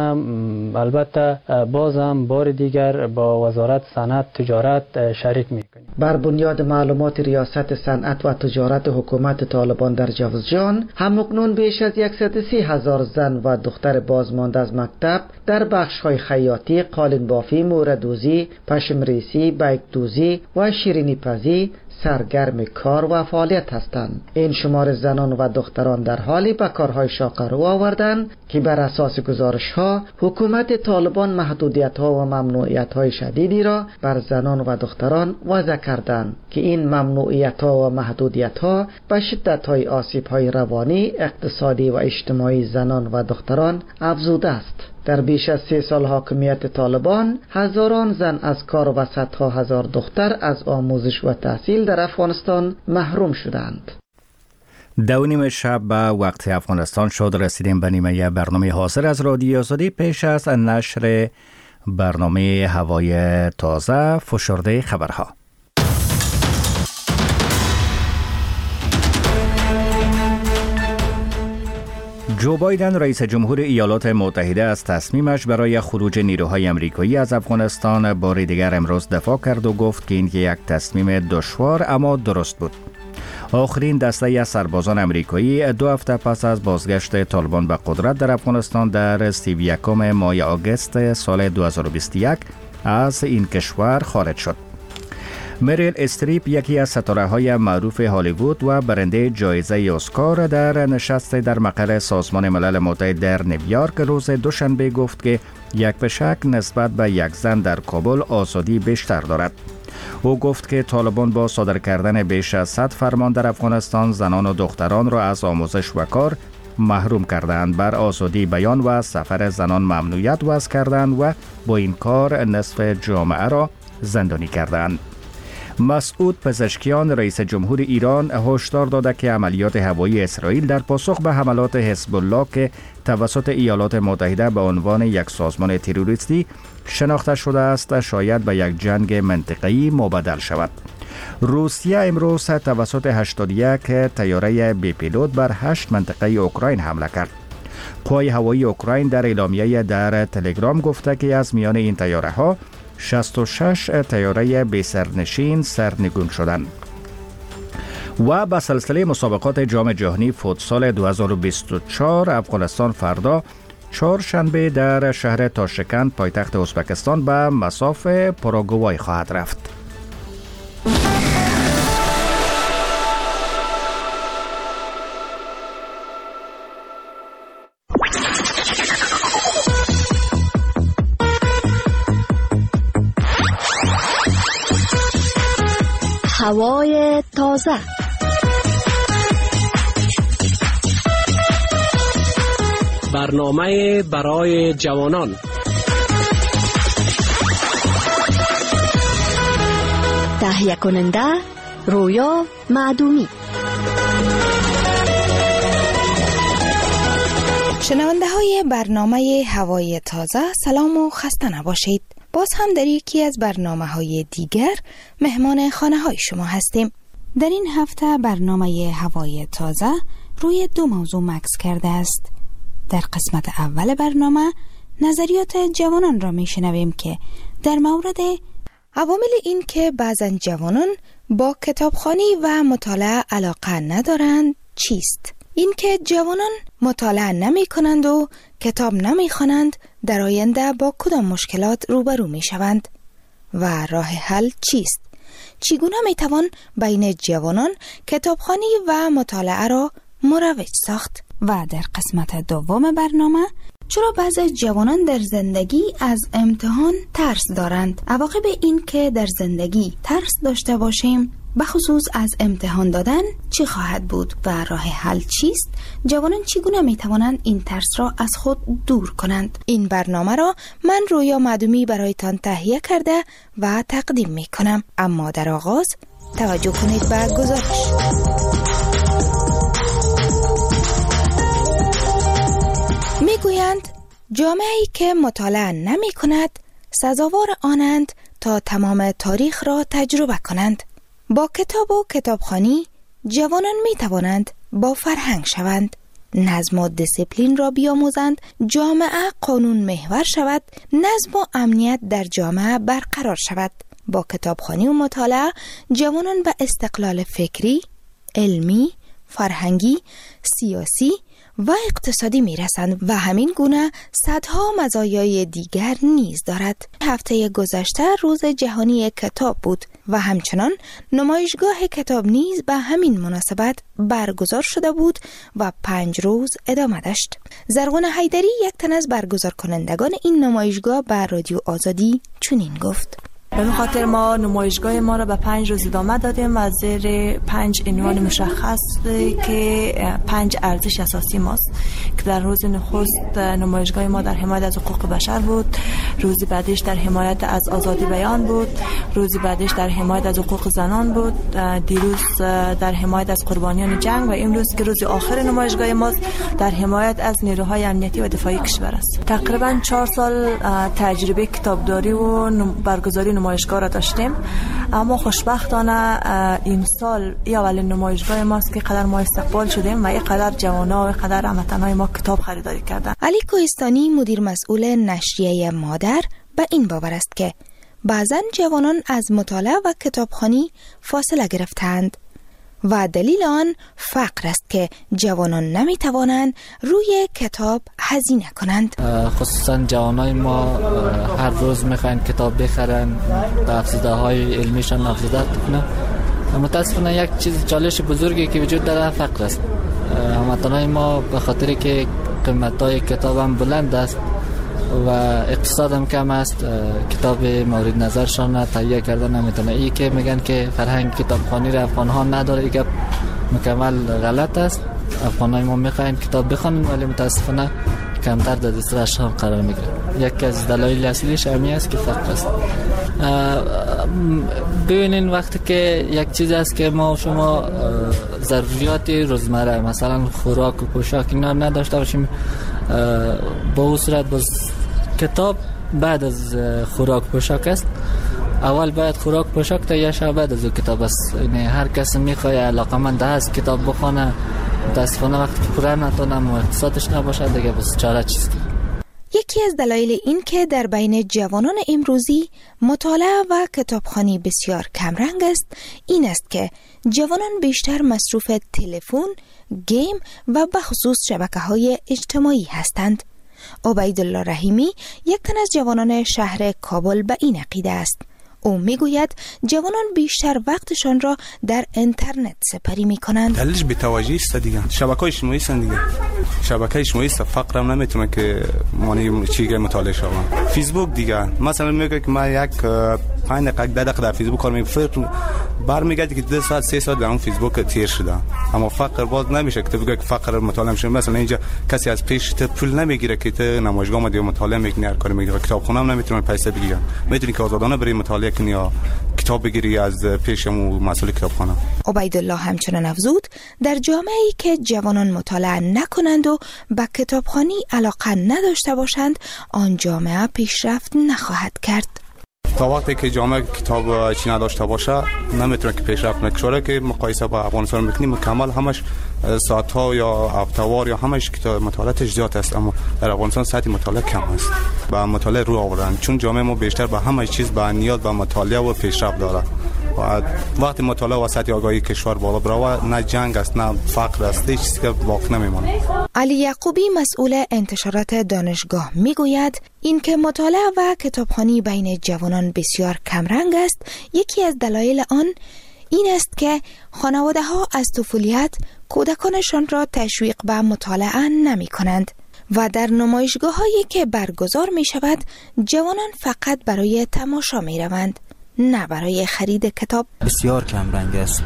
[SPEAKER 28] البته بازم بار دیگر با وزارت صنعت تجارت شریک میکنیم.
[SPEAKER 25] بر بنیاد معلومات ریاست صنعت و تجارت حکومت طالبان در جوزجان همکنون بیش از صد و سی هزار زن و دختر بازمانده از مکتب در بخش‌های خیاطی، قالین بافی، موردوزی، پشم ریسی، بیک دوزی و شیرینی پزی سرگرم کار و فعالیت هستند. این شمار زنان و دختران در حالی به کارهای شاق رو آوردند که بر اساس گزارش‌ها حکومت طالبان محدودیت‌ها و ممنوعیت‌های شدیدی را بر زنان و دختران وضع کردند. دارند که این ممنوعیت ها و محدودیت ها به شدت های آسیب های روانی، اقتصادی و اجتماعی زنان و دختران افزوده است. در بیش از سه سال حاکمیت طالبان هزاران زن از کار و صدها هزار دختر از آموزش و تحصیل در افغانستان محروم شدند.
[SPEAKER 1] دو نیم شب به وقت افغانستان شد. رسیدیم به نیمه برنامه حاضر از رادیو آزادی. پیش از نشر برنامه هوای تازه فشرده خبرها. جو بایدن رئیس جمهور ایالات متحده از تصمیمش برای خروج نیروهای آمریکایی از افغانستان بار دیگر امروز دفاع کرد و گفت که این یک تصمیم دشوار اما درست بود. آخرین دسته از سربازان آمریکایی دو هفته پس از بازگشت طالبان به قدرت در افغانستان در سی و یکم ماه آگوست سال دو هزار و بیست و یک از این کشور خارج شد. مریل استریپ، یکی از ستاره‌های معروف هالیوود و برنده جایزه اسکار، در نشست در مقر سازمان ملل متحد در نیویورک روز دوشنبه گفت که یک به شک نسبت به یک زن در کابل آزادی بیشتر دارد. او گفت که طالبان با صادر کردن بیش از صد فرمان در افغانستان زنان و دختران را از آموزش و کار محروم کردند، بر آزادی بیان و سفر زنان ممنوعیت وضع کردند و با این کار نصف جامعه را زندانی کردند. مسعود پزشکیان، رئیس جمهور ایران، هشدار داده که عملیات هوایی اسرائیل در پاسخ به حملات حزب الله که توسط ایالات متحده به عنوان یک سازمان تروریستی شناخته شده است شاید به یک جنگ منطقه‌ای مبدل شود. روسیه امروز توسط هشتاد و یک طیاره بی پیلوت بر هشت منطقه اوکراین حمله کرد. قوای هوایی اوکراین در اعلامیه در تلگرام گفته که از میان این طیاره ها شصت و شش طیاره بی سرنشین سرنگون شدند. و به سلسله مسابقات جام جهانی فوتسال دو هزار و بیست و چهار افغانستان فردا چهارشنبه در شهر تاشکند پایتخت ازبکستان به مصاف پاراگوای خواهد رفت.
[SPEAKER 7] هوای تازه.
[SPEAKER 9] برنامه برای جوانان.
[SPEAKER 7] تهیه کننده رویا معدومی.
[SPEAKER 10] شنونده های برنامه هوای تازه، سلام و خسته نباشید. باز هم در یکی از برنامه های دیگر مهمان خانه های شما هستیم. در این هفته برنامه هوای تازه روی دو موضوع مکس کرده است. در قسمت اول برنامه نظریات جوانان را می شنویم که در مورد عوامل این که بعضن جوانان با کتابخوانی و مطالعه علاقه ندارند چیست؟ این که جوانان مطالعه نمی کنند و کتاب نمی خوانند در آینده با کدام مشکلات روبرو می شوند و راه حل چیست؟ چگونه می توان بین جوانان کتابخوانی و مطالعه را مروج ساخت؟ و در قسمت دوم برنامه چرا بعضی جوانان در زندگی از امتحان ترس دارند؟ عواقب این که در زندگی ترس داشته باشیم بخصوص از امتحان دادن چی خواهد بود و راه حل چیست؟ جوانان چگونه می توانند این ترس را از خود دور کنند؟ این برنامه را من رویا معدومی برایتان تهیه کرده و تقدیم می کنم. اما در آغاز توجه کنید به گزارش. می گویند جامعه‌ای که مطالعه نمی کند سزاوار آنند تا تمام تاریخ را تجربه کنند. با کتاب و کتابخوانی جوانان می توانند با فرهنگ شوند، نظم و دیسیپلین را بیاموزند، جامعه قانون محور شود، نظم و امنیت در جامعه برقرار شود. با کتابخوانی و مطالعه جوانان به استقلال فکری، علمی، فرهنگی، سیاسی و اقتصادی می رسند و همین گونه صدها مزایای دیگر نیز دارد. هفته گذشته روز جهانی کتاب بود و همچنان نمایشگاه کتاب نیز به همین مناسبت برگزار شده بود و پنج روز ادامه داشت. زرغون حیدری، یک تن از برگزار کنندگان این نمایشگاه، به رادیو آزادی چنین گفت:
[SPEAKER 5] به این خاطر ما نمایشگاه ما را به پنج روز ادامه دادیم و زیر پنج عنوان مشخص که پنج ارزش اساسی ماست که در روز نخست نمایشگاه ما در حمایت از حقوق بشر بود، روز بعدش در حمایت از آزادی بیان بود، روز بعدش در حمایت از حقوق زنان بود، دیروز در حمایت از قربانیان جنگ و امروز که روز آخر نمایشگاه ما در حمایت از نیروهای امنیتی و دفاعی کشور است. تقریبا چهار سال تجربه کتابداری و برگزاری نمایشگاه را داشتیم، اما خوشبختانه این سال ای اولین نمایشگاه ماست که قدر ما استقبال شدیم و ای قدر جوانا و قدر هموطنان ما کتاب خریداری کردن.
[SPEAKER 10] علی کوهستانی مدیر مسئول نشریه مادر به این باور است که بعضن جوانان از مطالعه و کتابخوانی فاصله گرفتند و دلیل آن فقر است که جوانان نمی توانند روی کتاب هزینه کنند.
[SPEAKER 11] خصوصا جوانای ما هر روز میخواین کتاب بخرن، افزوده های علمیشان افزوده کنن. متاسفانه یک چیز چالش بزرگی که وجود داره فقر است. هموطنان ما به خاطر که قیمت های کتاب هم بلند است و اقتصاد هم کم است، کتاب مورد نظرشان تهیه کرده نمیتونه. ای که میگن که فرهنگ کتابخوانی را افغان ها نداره، این مکمل غلط است. افغان های ما میخواین کتاب بخونن ولی متاسفانه کمتر در دسترس هم قرار میگیره. یکی از دلایل اصلیش همین است که فقر است. ببینین وقتی که یک چیز است که ما شما ضروریات روزمره مثلا خوراک و پوشاک اینا نداشته باشیم، با اون صورت باز کتاب بعد از خوراک پوشاک است. اول باید خوراک پوشاک تا یا شب بعد از کتاب است. یعنی هر کس میخواد علاقمند است کتاب بخونه، متاسفانه وقتی که پوره نتونه و اقتصادش نباشه دیگه بس چاره چیست.
[SPEAKER 10] یکی از دلایل این که در بین جوانان امروزی مطالعه و کتابخوانی بسیار کمرنگ است این است که جوانان بیشتر مصروف تلفن، گیم و به خصوص شبکه‌های اجتماعی هستند. عبیدالله رحیمی یک تن از جوانان شهر کابل به این عقیده است. او میگوید جوانان بیشتر وقتشان را در اینترنت سپری میکنند.
[SPEAKER 12] دلیلش بی‌توجهی است دیگه. شبکه‌های اجتماعی است دیگه. شبکه اجتماعی است، فقر هم نمیتونه که مانی چیزی مطالعه شوم. فیسبوک دیگه مثلا میگه که من یک پنج دقیقه ده دقیقه در فیسبوک کار میکنم، برمیگردی که دو ساعت سه ساعت در اون فیسبوک تیر شده. اما فقر باز نمیشه که تو بگی که فقر مطالعه میشه. مثلا اینجا کسی از پیش تو پول نمیگیره که تو نمایشگاه ما دیگه مطالعه میکنی، هر کاری میگیره. کتابخونه هم نمیتونه پیسه بگیره. میتونی که آزادانه بری مطالعه کنی یا کتاب بگیری از پیشمو مسئول کتابخانه.
[SPEAKER 10] عبیدالله همچنان افزود در جامعه‌ای که جوانان مطالعه نکنند و به کتابخوانی علاقه نداشته باشند، آن جامعه پیشرفت نخواهد کرد.
[SPEAKER 12] تا وقتی که جامعه کتاب چی نداشته باشه نمیتونه که پیشرفت نکنه. که مقایسه با افغانستان میکنیم مکمل همش ساعت ها یا هفته‌وار یا همش کتاب مطالعاتش زیاد است، اما در افغانستان سطح مطالعه کم است. با مطالعه رو آوردن چون جامعه ما بیشتر به همه چیز به نیاز به مطالعه و پیشرفت داره. و وقتی مطالعه و سطح آگاهی کشور بالا بره نه جنگ است نه فقر است، هیچ چیزی که باقی نمیمونه.
[SPEAKER 10] علی یعقوبی مسئول انتشارات دانشگاه میگوید اینکه مطالعه و کتابخوانی بین جوانان بسیار کمرنگ است، یکی از دلایل آن این است که خانواده ها از طفولیت کودکانشان را تشویق به مطالعه نمی کنند و در نمایشگاه هایی که برگزار می شود جوانان فقط برای تماشا می روند، نه برای خرید کتاب.
[SPEAKER 14] بسیار کم رنگ است.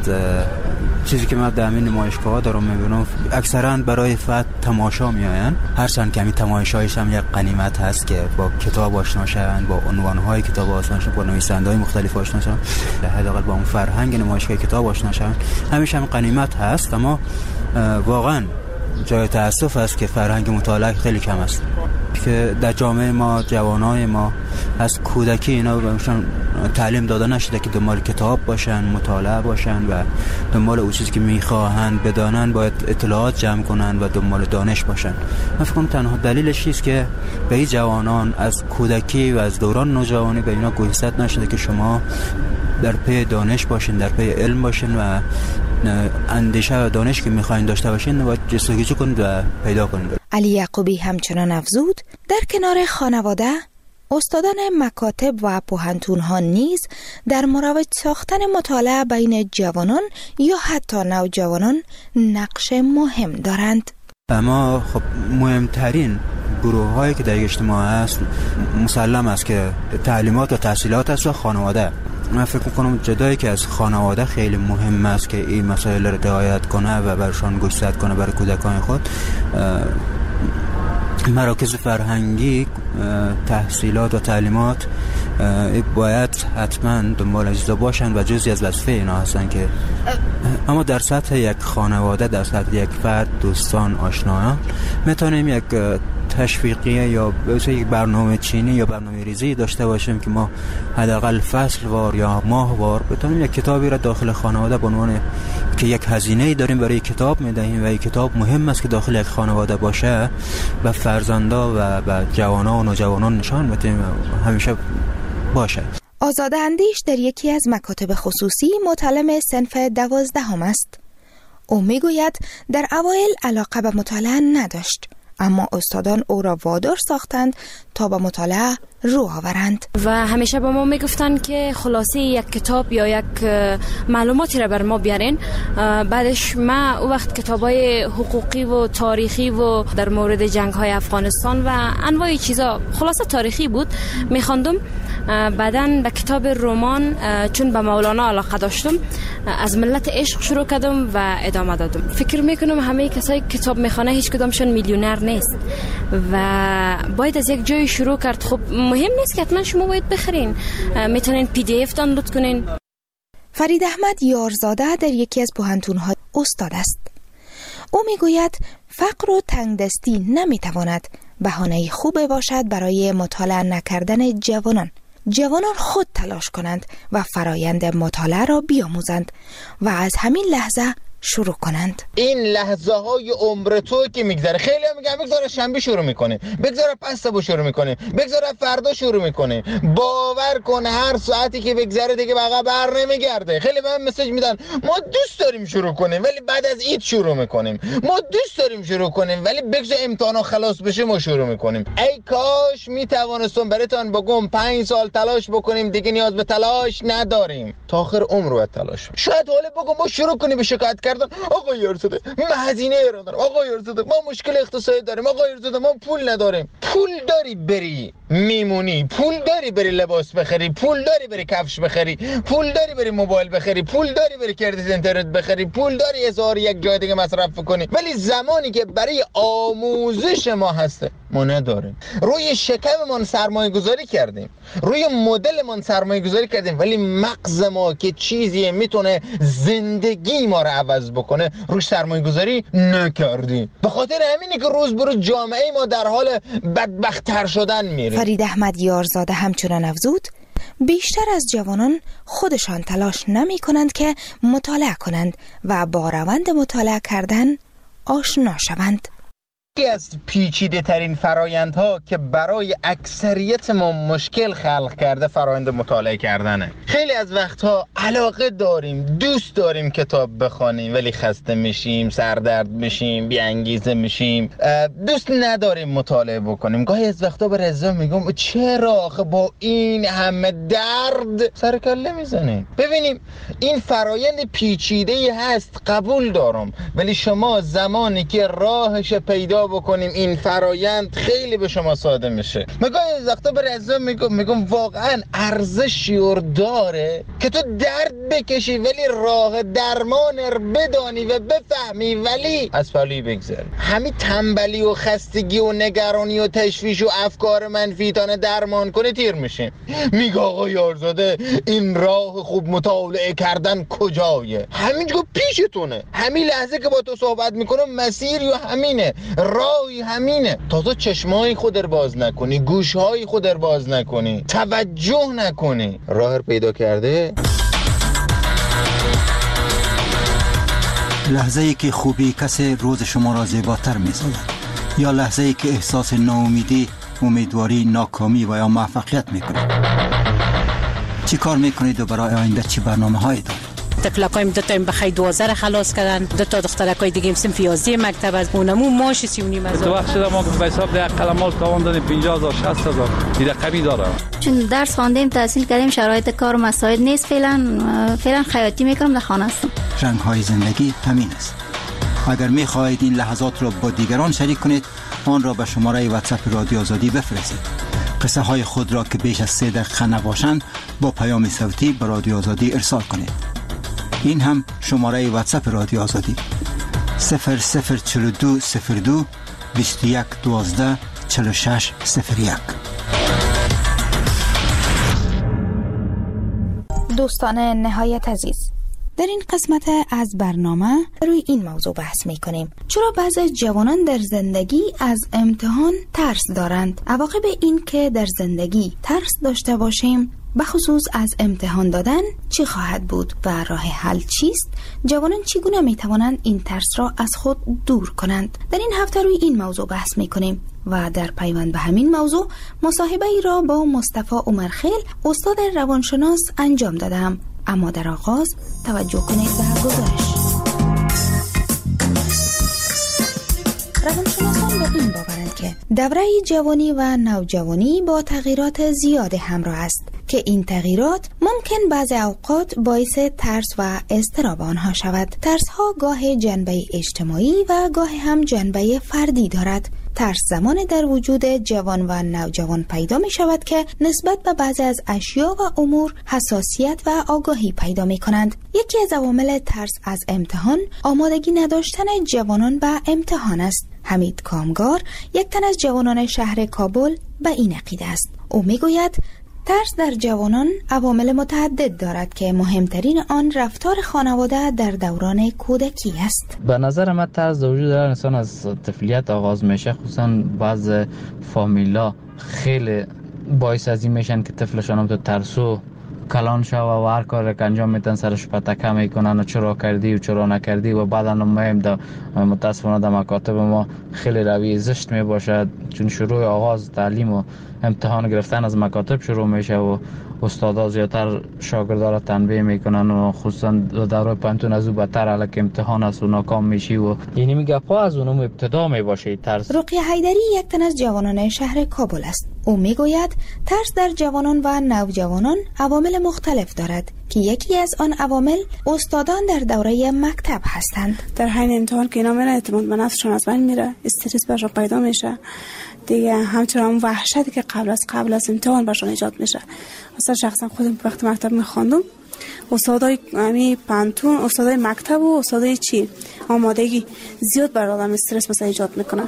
[SPEAKER 14] چیزی که من در همین نمایشگاه دارم میبینم اکثرا برای فقط تماشا میآیند، هرچند که همین تماشایش هم یک غنیمت هست که با کتاب آشنا شوند، با عنوانهای کتاب آشنا شوند، با نویسنده‌های مختلف آشنا شوند، حداقل با اون فرهنگ نمایشگاه کتاب آشنا شوند. همیشه هم غنیمت هست، اما واقعا جای تأسف است که فرهنگ مطالعه خیلی کم است. که در جامعه ما جوانای ما از کودکی اینا بهشون تعلیم داده نشده که دنبال کتاب باشن، مطالعه باشن و دنبال اون چیزی که میخواهند بدانن باید اطلاعات جمع کنن و دنبال دانش باشن. من فکر کنم تنها دلیلش است که به این جوانان از کودکی و از دوران نوجوانی به اینا گوشزد نشده که شما در پی دانش باشین، در پی علم باشین و اندیشه و دانش که میخواین داشته باشین و جستجو کنید و پیدا کنید.
[SPEAKER 10] علی یعقوبی همچنان افزود در کنار خانواده استادان مکاتب و پوهنتون‌ها نیز در مروج ساختن مطالعه بین جوانان یا حتی نوجوانان نقش مهم دارند.
[SPEAKER 14] اما خب مهمترین گروه هایی که در اجتماع هست مسلم است که تعلیمات و تحصیلات است و خانواده. من فکر میکنم جدایی که از خانواده خیلی مهم است که این مسائل را رعایت کنه و برشان گوشزد کنه برای کودکان خود. مراکز فرهنگی، تحصیلات و تعلیمات باید حتما دنبال اجزا باشند و جزئی از وظیفه اینا هستند که اما در سطح یک خانواده، در سطح یک فرد، دوستان، آشنایان میتونیم یک تشویقیه یا یک برنامه چینی یا برنامه ریزی داشته باشیم که ما حداقل فصل وار یا ماه وار بتونیم یک کتابی را داخل خانواده به عنوان که یک هزینه‌ای داریم برای کتاب میدهیم و این کتاب مهم است که داخل یک خانواده باشه و فرزندا و به جوانان و نوجوانان نشان بدیم همیشه باشه.
[SPEAKER 10] آزاده اندیش در یکی از مکاتب خصوصی متعلم صنف دوازدهم است. او میگوید در اوایل علاقه به مطالعه نداشت، اما استادان او را وادار ساختند تا به مطالعه رو آورند
[SPEAKER 15] و همیشه به ما میگفتن که خلاصه یک کتاب یا یک معلوماتی را بر ما بیارین. بعدش ما او وقت کتابای حقوقی و تاریخی و در مورد جنگ های افغانستان و انواع چیزا خلاصه تاریخی بود میخواندم. بعدن به کتاب رمان چون به مولانا علاقه داشتم از ملت عشق شروع کردم و ادامه دادم. فکر میکنم همه کسایی کتاب میخوانه هیچ کدامشون میلیونر نیست و باید از یک جای شروع کرد. خب مهم نیست که حتما شما باید بخرین، میتونین پی دی اف دانلود کنین.
[SPEAKER 10] فرید احمد یارزاده در یکی از پوهنتون‌ها استاد است. او میگوید فقر و تنگدستی نمیتواند بهانه خوبی باشد برای مطالعه نکردن جوانان. جوانان خود تلاش کنند و فرایند مطالعه را بیاموزند و از همین لحظه شروع کنند.
[SPEAKER 16] این لحظه های عمر تو که میگذره، خیلی هم میگن بگذاره شنبه شروع میکنه، بگذاره پس صبح شروع میکنه، بگذاره فردا شروع میکنه. باور کن هر ساعتی که بگذره دیگه بقا بر نمیگرده. خیلی به من مسیج میدن ما دوست داریم شروع کنیم ولی بعد از عید شروع میکنیم، ما دوست داریم شروع کنیم ولی بگذار امتحانا خلاص بشه ما شروع میکنیم. ای کاش میتوانستم براتون بگم پنج سال تلاش بکنیم دیگه نیاز به تلاش نداریم، تا آخر عمر رو تلاش. شاید حالا بگم ما شروع کنیم به شکایت کردن، آقا یارزاده من هزینه ایران دارم، آقا یارزاده ما مشکل اقتصادی داریم، آقا یارزاده ما پول نداریم. پول داری بری میمونی، پول داری بری لباس بخری، پول داری بری کفش بخری، پول داری بری موبایل بخری، پول داری بری کردیت اینترنت بخری، پول داری هزار یک جای دیگه مصرف کنی. ولی زمانی که برای آموزش ما هسته ما نداریم. روی شکممون سرمایه گذاری کردیم، روی مدلمون سرمایه گذاری کردیم، ولی مغز ما که چیزی میتونه زندگی ما رو عوض بکنه روش سرمایه گذاری نکردیم. به خاطر همینه که روز به روز جامعه ما در حال بدبخت‌تر شدن میره.
[SPEAKER 10] فرید احمد یارزاده همچنان افزود بیشتر از جوانان خودشان تلاش نمی کنند که مطالعه کنند و با روند مطالعه کردن آشنا شوند.
[SPEAKER 16] یکی از پیچیده ترین فرایندها که برای اکثریت ما مشکل خلق کرده فرایند مطالعه کردنه. خیلی از وقتها علاقه داریم، دوست داریم کتاب بخوانیم ولی خسته میشیم، سردرد میشیم، بی انگیزه میشیم، دوست نداریم مطالعه بکنیم. گاهی از وقتا به رضا میگم چرا آخه با این همه درد سر کله میزنیم؟ ببینیم این فرایند پیچیده هست، قبول دارم، ولی شما زمانی که راهش پیدا بکنیم این فرایند خیلی به شما ساده میشه. مگه از وقتا به رضا میگم میگم واقعا ارزشی داره که تو درد بکشی ولی راه درمان رو بدانی و بفهمی ولی از پلوی بگذاری. همین تنبلی و خستگی و نگرانی و تشویش و افکار منفی تانه درمان کنه تیر میشیم. میگه آقا یارزاده این راه خوب مطالعه کردن کجایه؟ همینجا پیشتونه، همین لحظه که با تو صحبت میکنم مسیری و همینه، راهی همینه. تا تو چشمای خود رو باز نکنی، گوشهای خود رو باز نکنی، توجه نکنی، راه رو پیدا کرده.
[SPEAKER 17] لحظه ای که خوبی کسی روز شما را زیباتر می‌سازد یا لحظه ای که احساس ناامیدی، امیدواری، ناکامی و یا موفقیت میکنید. چی کار میکنید و برای آینده چی برنامه‌هایی دارید؟
[SPEAKER 18] تفلقایم دو تا بخای دوازده خلاص کردن، دو تا دخترکای دیگه هم صنف یازده مکتب از اونمو ماش سی و نیم هزار.
[SPEAKER 19] تو وقت شده ما به حساب ده قلماش تاوان دادیم پنجاه هزار شصت هزار این رقمی داره.
[SPEAKER 20] چون درس خواندیم تحصیل کردیم شرایط کار و مساعد نیست، فعلا فعلا خیاطی میکنم در خانه هستم.
[SPEAKER 17] رنگ های زندگی همین است. اگر می خواهید این لحظات را با دیگران شریک کنید، آن را به شماره واتساپ رادیو آزادی بفرستید. قصه های خود را که بیش از سه دقیقه نباشند با پیام صوتی به رادیو آزادی ارسال کنید. این هم شماره واتساپ رادیو آزادی صفر صفر چهل و دو صفر دو بیست و یک دوازده چهل و شش صفر یک.
[SPEAKER 10] دوستان نهایت عزیز، در این قسمت از برنامه روی این موضوع بحث می کنیم. چرا بعضی جوانان در زندگی از امتحان ترس دارند؟ عواقب این که در زندگی ترس داشته باشیم به خصوص از امتحان دادن چی خواهد بود و راه حل چیست؟ جوانان چگونه می توانند این ترس را از خود دور کنند؟ در این هفته روی این موضوع بحث می کنیم و در پیوند به همین موضوع مصاحبه ای را با مصطفی عمرخیل استاد روانشناس انجام دادم. اما در آغاز توجه کنید به گزارش. روانشناسان با این باورند که دوره جوانی و نوجوانی با تغییرات زیاد همراه است که این تغییرات ممکن بعضی اوقات باعث ترس و اضطراب آنها شود. ترس ها گاه جنبه اجتماعی و گاه هم جنبه فردی دارد. ترس زمان در وجود جوان و نوجوان پیدا می شود که نسبت به بعضی از اشیا و امور حساسیت و آگاهی پیدا می کنند. یکی از عوامل ترس از امتحان آمادگی نداشتن جوانان به امتحان است. حمید کامگار، یک تن از جوانان شهر کابل، به این عقیده است. او می گوید ترس در جوانان عوامل متعدد دارد که مهمترین آن رفتار خانواده در دوران کودکی است.
[SPEAKER 11] به نظر من ترس در وجود هر انسان از طفولیت آغاز میشه. خصوصا بعض فامیلا خیلی باعث از این میشن که طفلشان هم تو ترسو کلان شوه و هر کار که انجام میتن سرش پتکه میکنن و چرا کردی و چرا نکردی و بعدا مهم در متاسفانه در مکاتب ما خیلی روی زشت میباشد، چون شروع آغاز تعلیم و امتحان گرفتن از مکاتب شروع میشه و استادا زیادتر شاگردا را تنبیه میکنن و خصوصا دوره پانتون از او بدتر الک امتحان است و ناکام میشی و یعنی میگه پا از اونم ابتدا میباشه ترس.
[SPEAKER 10] رقیه حیدری یک تن از جوانان شهر کابل است. او میگوید ترس در جوانان و نوجوانان عوامل مختلف دارد که یکی از آن عوامل استادان در دوره مکتب هستند.
[SPEAKER 3] در حین امتحان که اینا میره اعتماد به نفسشون از بین میره، استرس برشون پیدا میشه دیگه، همچنان اون وحشتی که قبل از قبل از امتحان برشون ایجاد میشه. مثلا شخصا خودم وقتی مکتب میخواندم، استادای امی پانتون، استادای مکتب و استادای چی آمادگی زیاد بر آدم استرس مثلا ایجاد میکنن.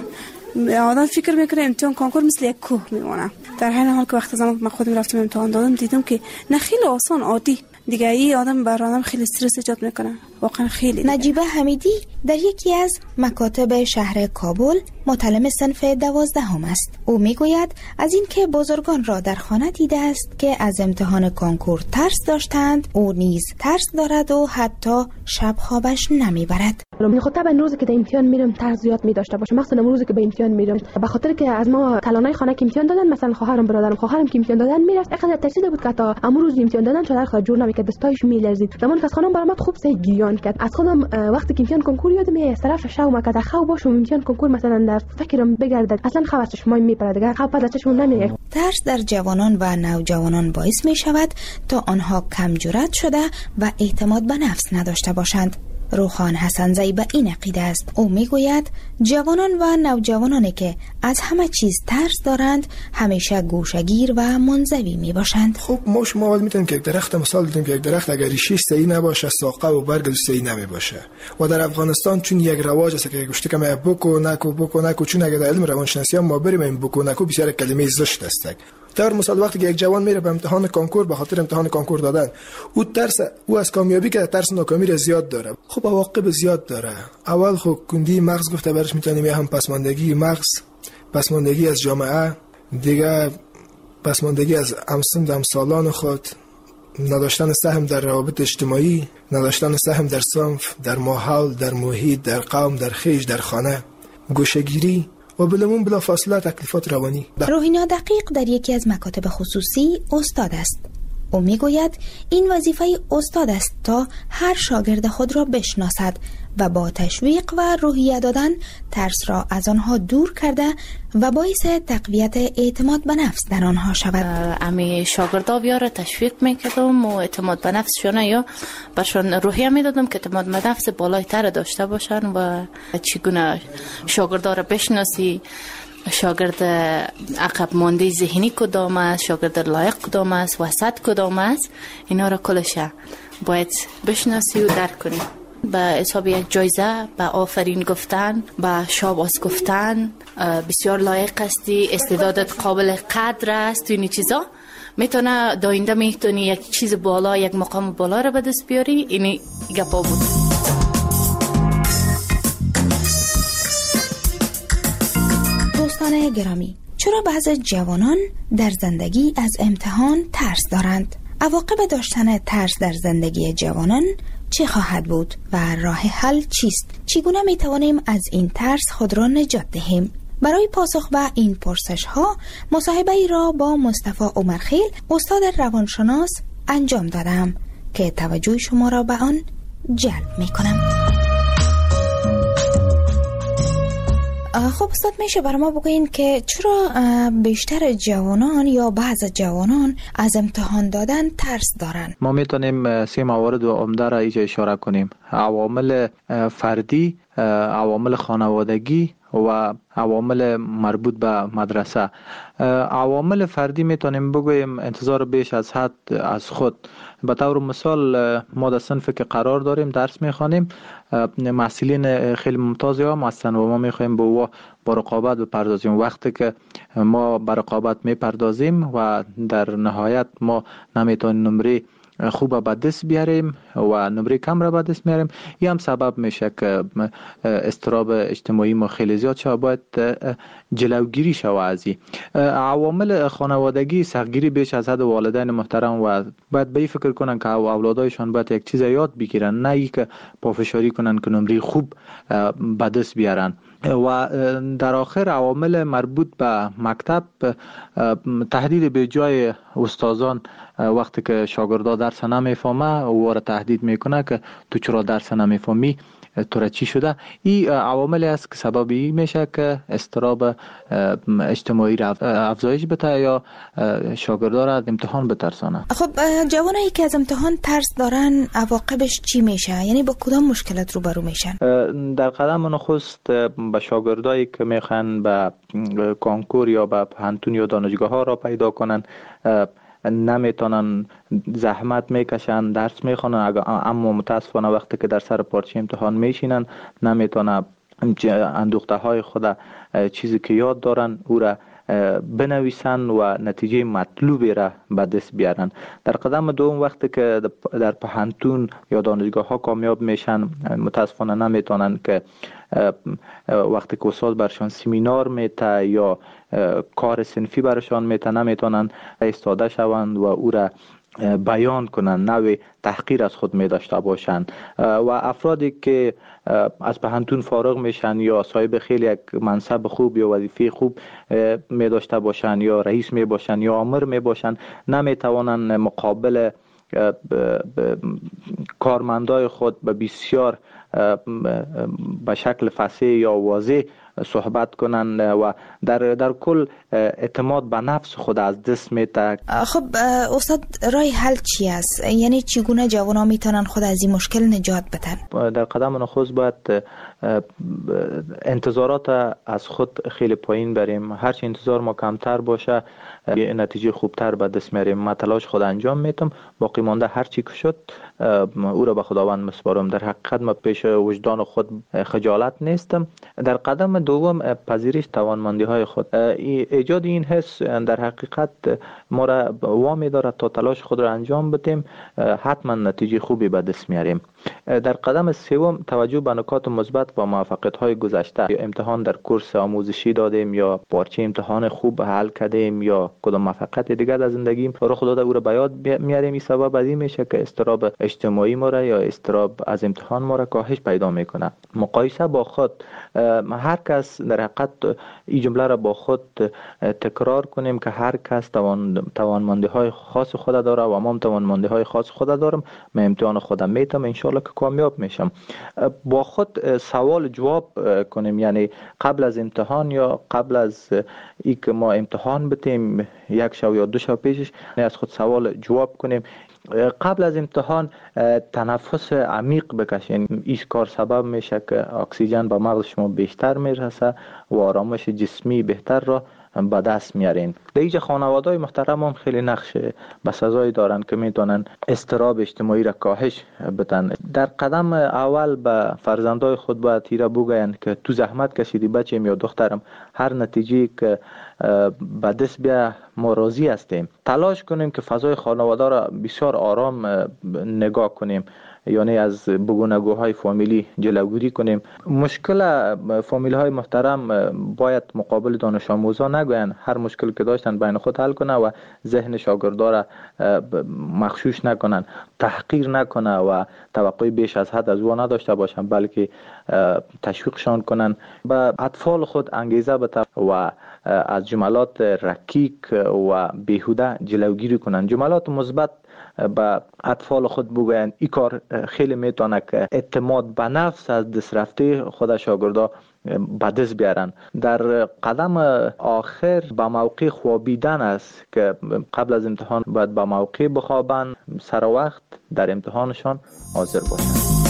[SPEAKER 3] آدم فکر میکنه امتحان کنکور مثل یک کوه میمونه، در حین حال که وقتی زمان من خودم رفتم امتحان دادم دیدم که نه، خیلی آسان عادی دیگه. ای آدم بر آدم خیلی استرس ایجاد میکنه، واقعا خیلی دیگه.
[SPEAKER 10] نجیبه حمیدی در یکی از مکاتب شهر کابل متعلم صنف دوازدهم است. او میگوید از اینکه بزرگان را در خانه دیده است که از امتحان کنکور ترس داشتند، او نیز ترس دارد و حتی شب خوابش نمیبرد.
[SPEAKER 4] من خود طبعا روزی که در امتحان میرم ترس زیاد می داشته باشم، مخصوصا روزی که به امتحان میرم، به خاطر که از ما کلانای خانه که امتحان دادن، مثلا خواهرم برادرم خواهرم که امتحان دادن میرفت، اینقدر ترسیده بود که تا امروز روز امتحان دادن چادر خود جور نمیکرد، دستایش میلرزید. زمان که از خانم برآمد خوب سه گریان کرد. از خودم وقتی که امتحان کنکور یادم از طرف شو مکد خو باشم امتحان کنکور مثلا در فکرم بگردد، اصلا خواهر چشمای میپره دیگه، خواب پس چشمم نمیاد.
[SPEAKER 10] ترس در جوانان و نوجوانان باعث می شود تا آنها کم جرأت شده و اعتماد به نفس نداشته باشند. روخان حسنزی به این عقیده است. او میگوید جوانان و نوجوانانی که از همه چیز ترس دارند همیشه گوشه‌گیر و منزوی می باشند.
[SPEAKER 6] خب ما شما اول میتونیم که یک درخت مثال بدیم که یک درخت اگر ریشش صحیح نباشه، ساقه و برگ صحیح نمی باشه. و در افغانستان چون یک رواج است که گوشت که بوکو نکو بوکو نکو، چون اگر در علم روانشناسی ما بریم این بوکو نکو بسیار کلمه زشت است. در مثال وقتی که یک جوان میره به امتحان کنکور به خاطر امتحان کنکور دادن، او ترس او از کامیابی که ترس ناکامی را زیاد داره. خب عواقب زیاد داره. اول خب کندی مغز گفته برش میتونیم، هم پسماندگی مغز، پسماندگی از جامعه، دیگه پسماندگی از همسن همسالان خود، نداشتن سهم در روابط اجتماعی، نداشتن سهم در صنف، در ماحول، در محیط، در قوم، در خیش، در خانه، گوشه‌گیری و بلمون بلا فاصله تکلیفات روانی.
[SPEAKER 10] روحینا دقیق در یکی از مکاتب خصوصی استاد است. او میگوید این وظیفه استاد است تا هر شاگرد خود را بشناسد و با تشویق و روحیه دادن ترس را از آنها دور کرده و باعث تقویت اعتماد به نفس در آنها شود.
[SPEAKER 2] امی شاگردا بیاره تشویق میکردم و اعتماد به نفسشون یا برشان روحیه میدادم که اعتماد به نفس بالای تر داشته باشن و چگونه شاگردا را بشناسی، شاگرد عقب مانده ذهنی کدام است، شاگرد لایق کدام است، وسط کدام است، اینا را کلش باید بشناسی و درک کنی. به حساب یک جایزه، به آفرین گفتن، به شاباس گفتن، بسیار لایق هستی، استعدادت قابل قدر است، این چیزا میتونه داینده میتونی یک چیز بالا، یک مقام بالا را به دست بیاری. این گپا بود.
[SPEAKER 10] دوستان گرامی، چرا بعضی جوانان در زندگی از امتحان ترس دارند؟ عواقب داشتن ترس در زندگی جوانان چه خواهد بود و راه حل چیست؟ چگونه می توانیم از این ترس خود را نجات دهیم؟ برای پاسخ به این پرسش ها مصاحبه ای را با مصطفی عمرخیل، استاد روانشناس انجام دادم که توجه شما را به آن جلب می کنم. خب استاد، میشه برای ما بگوین که چرا بیشتر جوانان یا بعض جوانان از امتحان دادن ترس دارن؟
[SPEAKER 8] ما میتونیم سه موارد و عمده را اینجا اشاره کنیم: عوامل فردی، عوامل خانوادگی و عوامل مربوط به مدرسه. عوامل فردی میتونیم بگوییم انتظار بیش از حد از خود. به طور مثال ما در صنفی که قرار داریم درس میخوانیم، محصلین خیلی ممتازی هم هستن و ما میخوایم به او با رقابت بپردازیم. وقتی که ما به رقابت میپردازیم و در نهایت ما نمیتونیم نمره خوب به دست بیاریم و نمره کم را به دست میاریم، این هم سبب میشه که اضطراب اجتماعی ما خیلی زیاد شد. باید جلوگیری شود از این عوامل خانوادگی. سختگیری بیش از حد والدین محترم و باید به این فکر کنن که اولادایشان باید یک چیز یاد بگیرن، نه ای که پافشاری کنن که نمره خوب به دست بیارن. و در آخر عوامل مربوط به مکتب، تهدید به جای استادان وقتی که شاگردا درس نمیفهمه او را تهدید میکنه که تو چرا درس نمیفهمی، تو را چی شده. این عواملی است که سبب این میشه که اضطراب اجتماعی را افزایش بده یا شاگردا را از امتحان بترسانه.
[SPEAKER 10] خب جوانایی که از امتحان ترس دارن عواقبش چی میشه؟ یعنی با کدام مشکلات روبرو میشن؟
[SPEAKER 8] در قدم نخست به شاگردایی که میخوان به کنکور یا به پانتون یا دانشگاه ها را پیدا کنن، نمیتونن، زحمت میکشن، درس میخونن، اما متاسفانه وقتی که در سر پارچه امتحان میشینن نمیتونن اندوخته های خود چیزی که یاد دارن او را بنویسن و نتیجه مطلوبی را به دست بیارن. در قدم دوم وقتی که در پانتون یا دانشگاه ها کامیاب میشن، متاسفانه نمیتونن که وقتی که استاد برشان سمینار میته یا کار صنفی برشان میته نمیتونن ایستاده شوند و او را بیان کنن، نوع تحقیر از خود می داشته باشند. و افرادی که از پانتون فارغ میشن یا صاحب خیلی یک منصب خوب یا وظیفه خوب می داشته باشند یا رئیس می باشند یا آمر می باشند، نمی توانند مقابل کارمندای خود به بسیار به شکل فصیح یا واضح صحبت کنند و در در کل اعتماد به نفس خود از دست میده.
[SPEAKER 10] خب استاد، راه حل چی است؟ یعنی چگونه جوانان میتونن خود از این مشکل نجات بدن؟
[SPEAKER 8] در قدم نخست باید انتظارات از خود خیلی پایین بریم. هرچی انتظار ما کمتر باشه یه نتیجه خوبتر به دست میاریم. من تلاش خود انجام میتم، باقی مانده هرچی که شد او را به خداوند مسپارم. در حقیقت ما پیش وجدان خود خجالت نیستم. در قدم دوم پذیرش توانمندی های خود. ایجاد این حس در حقیقت ما را وامی دارد تا تلاش خود را انجام بدیم، حتما نتیجه خوبی به دست میاریم. در قدم سوم توجه به نکات مثبت با موفقیت های گذشته امتحان در کورس آموزشی دادیم یا پارچه امتحان خوب حل کردیم یا کدام موفقیت دیگر در زندگیم رخ داده او را به یاد میاریم، این سبب از این میشه که اضطراب اجتماعی ما را یا اضطراب از امتحان ما را کاهش پیدا میکنه. مقایسه با خود، هر کس در حقیقت این جمله را با خود تکرار کنیم که هر کس توان توانمندی های خاص خود داره و ما هم توانمندی های خاص خود دارم. من امتحان خودم میتم، ان شاء الله که کامیاب میشم. با خود سوال جواب کنیم، یعنی قبل از امتحان یا قبل از ای که ما امتحان بتیم یک شب یا دو شب پیشش از خود سوال جواب کنیم. قبل از امتحان تنفس عمیق بکشین، این کار سبب میشه که اکسیژن به مغز شما بیشتر میرسه و آرامش جسمی بهتر را به دست میارین. دیگه خانواده‌های محترم هم خیلی نقش بسزایی دارن که میتونن اضطراب اجتماعی را کاهش بدن. در قدم اول به فرزندای خود باید تیره بگوین که تو زحمت کشیدی بچه‌م یا دخترم، هر نتیجه که به دست بیا ما راضی هستیم. تلاش کنیم که فضای خانواده را بسیار آرام نگاه کنیم، یعنی از بگونگوهای فامیلی جلوگیری کنیم. مشکل فامیلی های محترم باید مقابل دانش آموزان نگوین، هر مشکل که داشتن بین خود حل کنه و ذهن شاگردا را مغشوش نکنن، تحقیر نکنه و توقع بیش از حد از او نداشته باشن، بلکه تشویقشان کنن، به اطفال خود انگیزه بده و از جملات رکیک و بیهوده جلوگیری کنن. جملات مثبت به اطفال خود بگوین. این کار خیلی میتونه که اعتماد به نفس از دست رفته خود شاگردا به دست بیارن. در قدم آخر به موقع خوابیدن است که قبل از امتحان باید به موقع بخوابن، سر وقت در امتحانشان حاضر باشن.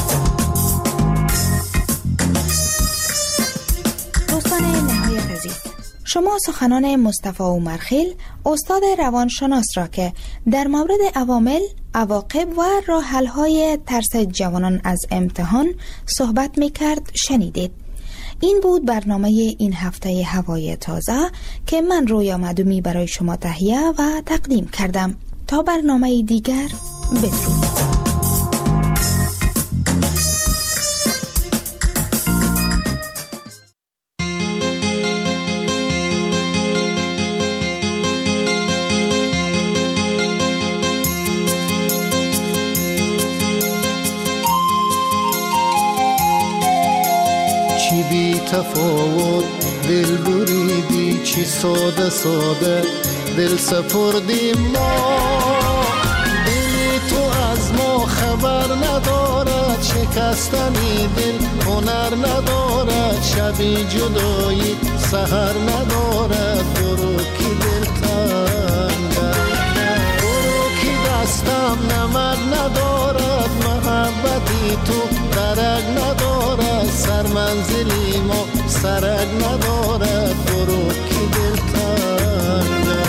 [SPEAKER 10] دوستان نهایت عزیز، شما سخنان مصطفی عمرخیل استاد روانشناس را که در مورد عوامل، عواقب و راه حل‌های ترس جوانان از امتحان صحبت می‌کرد شنیدید. این بود برنامه این هفته هوای تازه که من رویا معدومی برای شما تهیه و تقدیم کردم. تا برنامه دیگر، بدرود.
[SPEAKER 13] تفاوت دل بریدی، چی ساده ساده دل سپردی ما. دلی تو از ما خبر ندارد، شکستنی دل هنر ندارد، شبی جدایی سحر ندارد. برو کی دل تنگه، برو کی دستم نمک ندارد، محبتی تو درک ندارد، سر منزلی ما سرک ندارد. برو کی دل تنگه.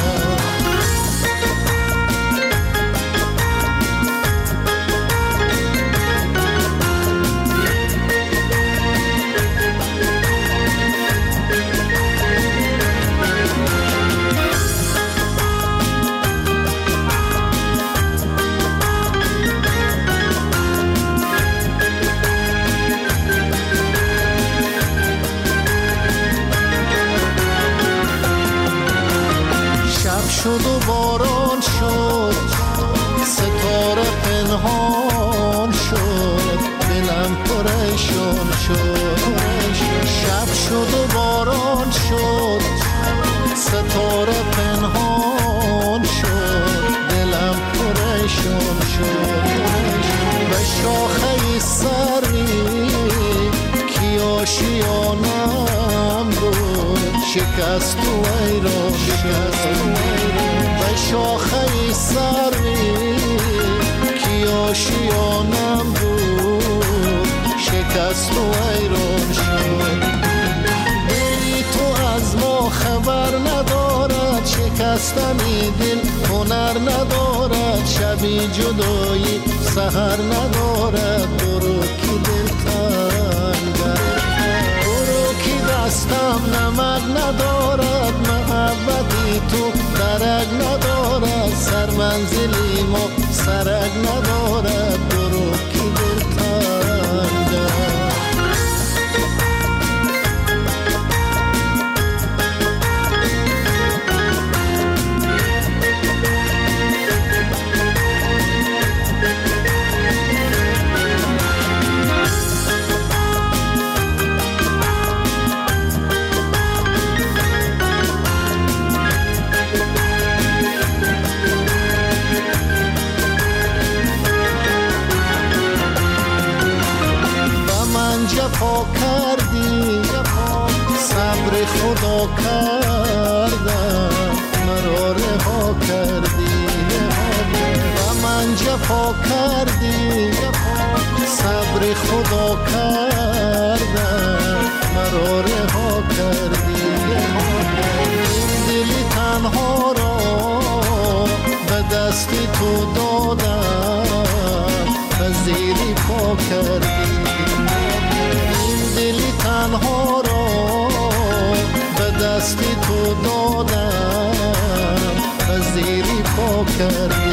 [SPEAKER 13] شد و باران شد، ستاره پنهان شد، دلم پریشان شد. شب شد و باران شد، ستاره پنهان شد، دلم پریشان شد. به شاخه سری کی آشیانم بود، شکست و ایران شد. به شاخه سری کی آشیانم بود، شکست و ایران شد. دلی تو از ما خبر ندارد، شکستنی دل هنر ندارد، شبی جدایی سحر ندارد. برو کی دل تنگه، برو کی دستم نمک ندارد، محبتی تو درک ندارد، سر منزلی ما سرک ندارد. برو کی دل تنگه. کردم مرا رها کردی و من جفا کردی صبر خدا کردم مرا رها کردی دل تنها را به دست تو دادم پذیری پا کردی دل تنها را به دست تو دادم پذیری پا کردی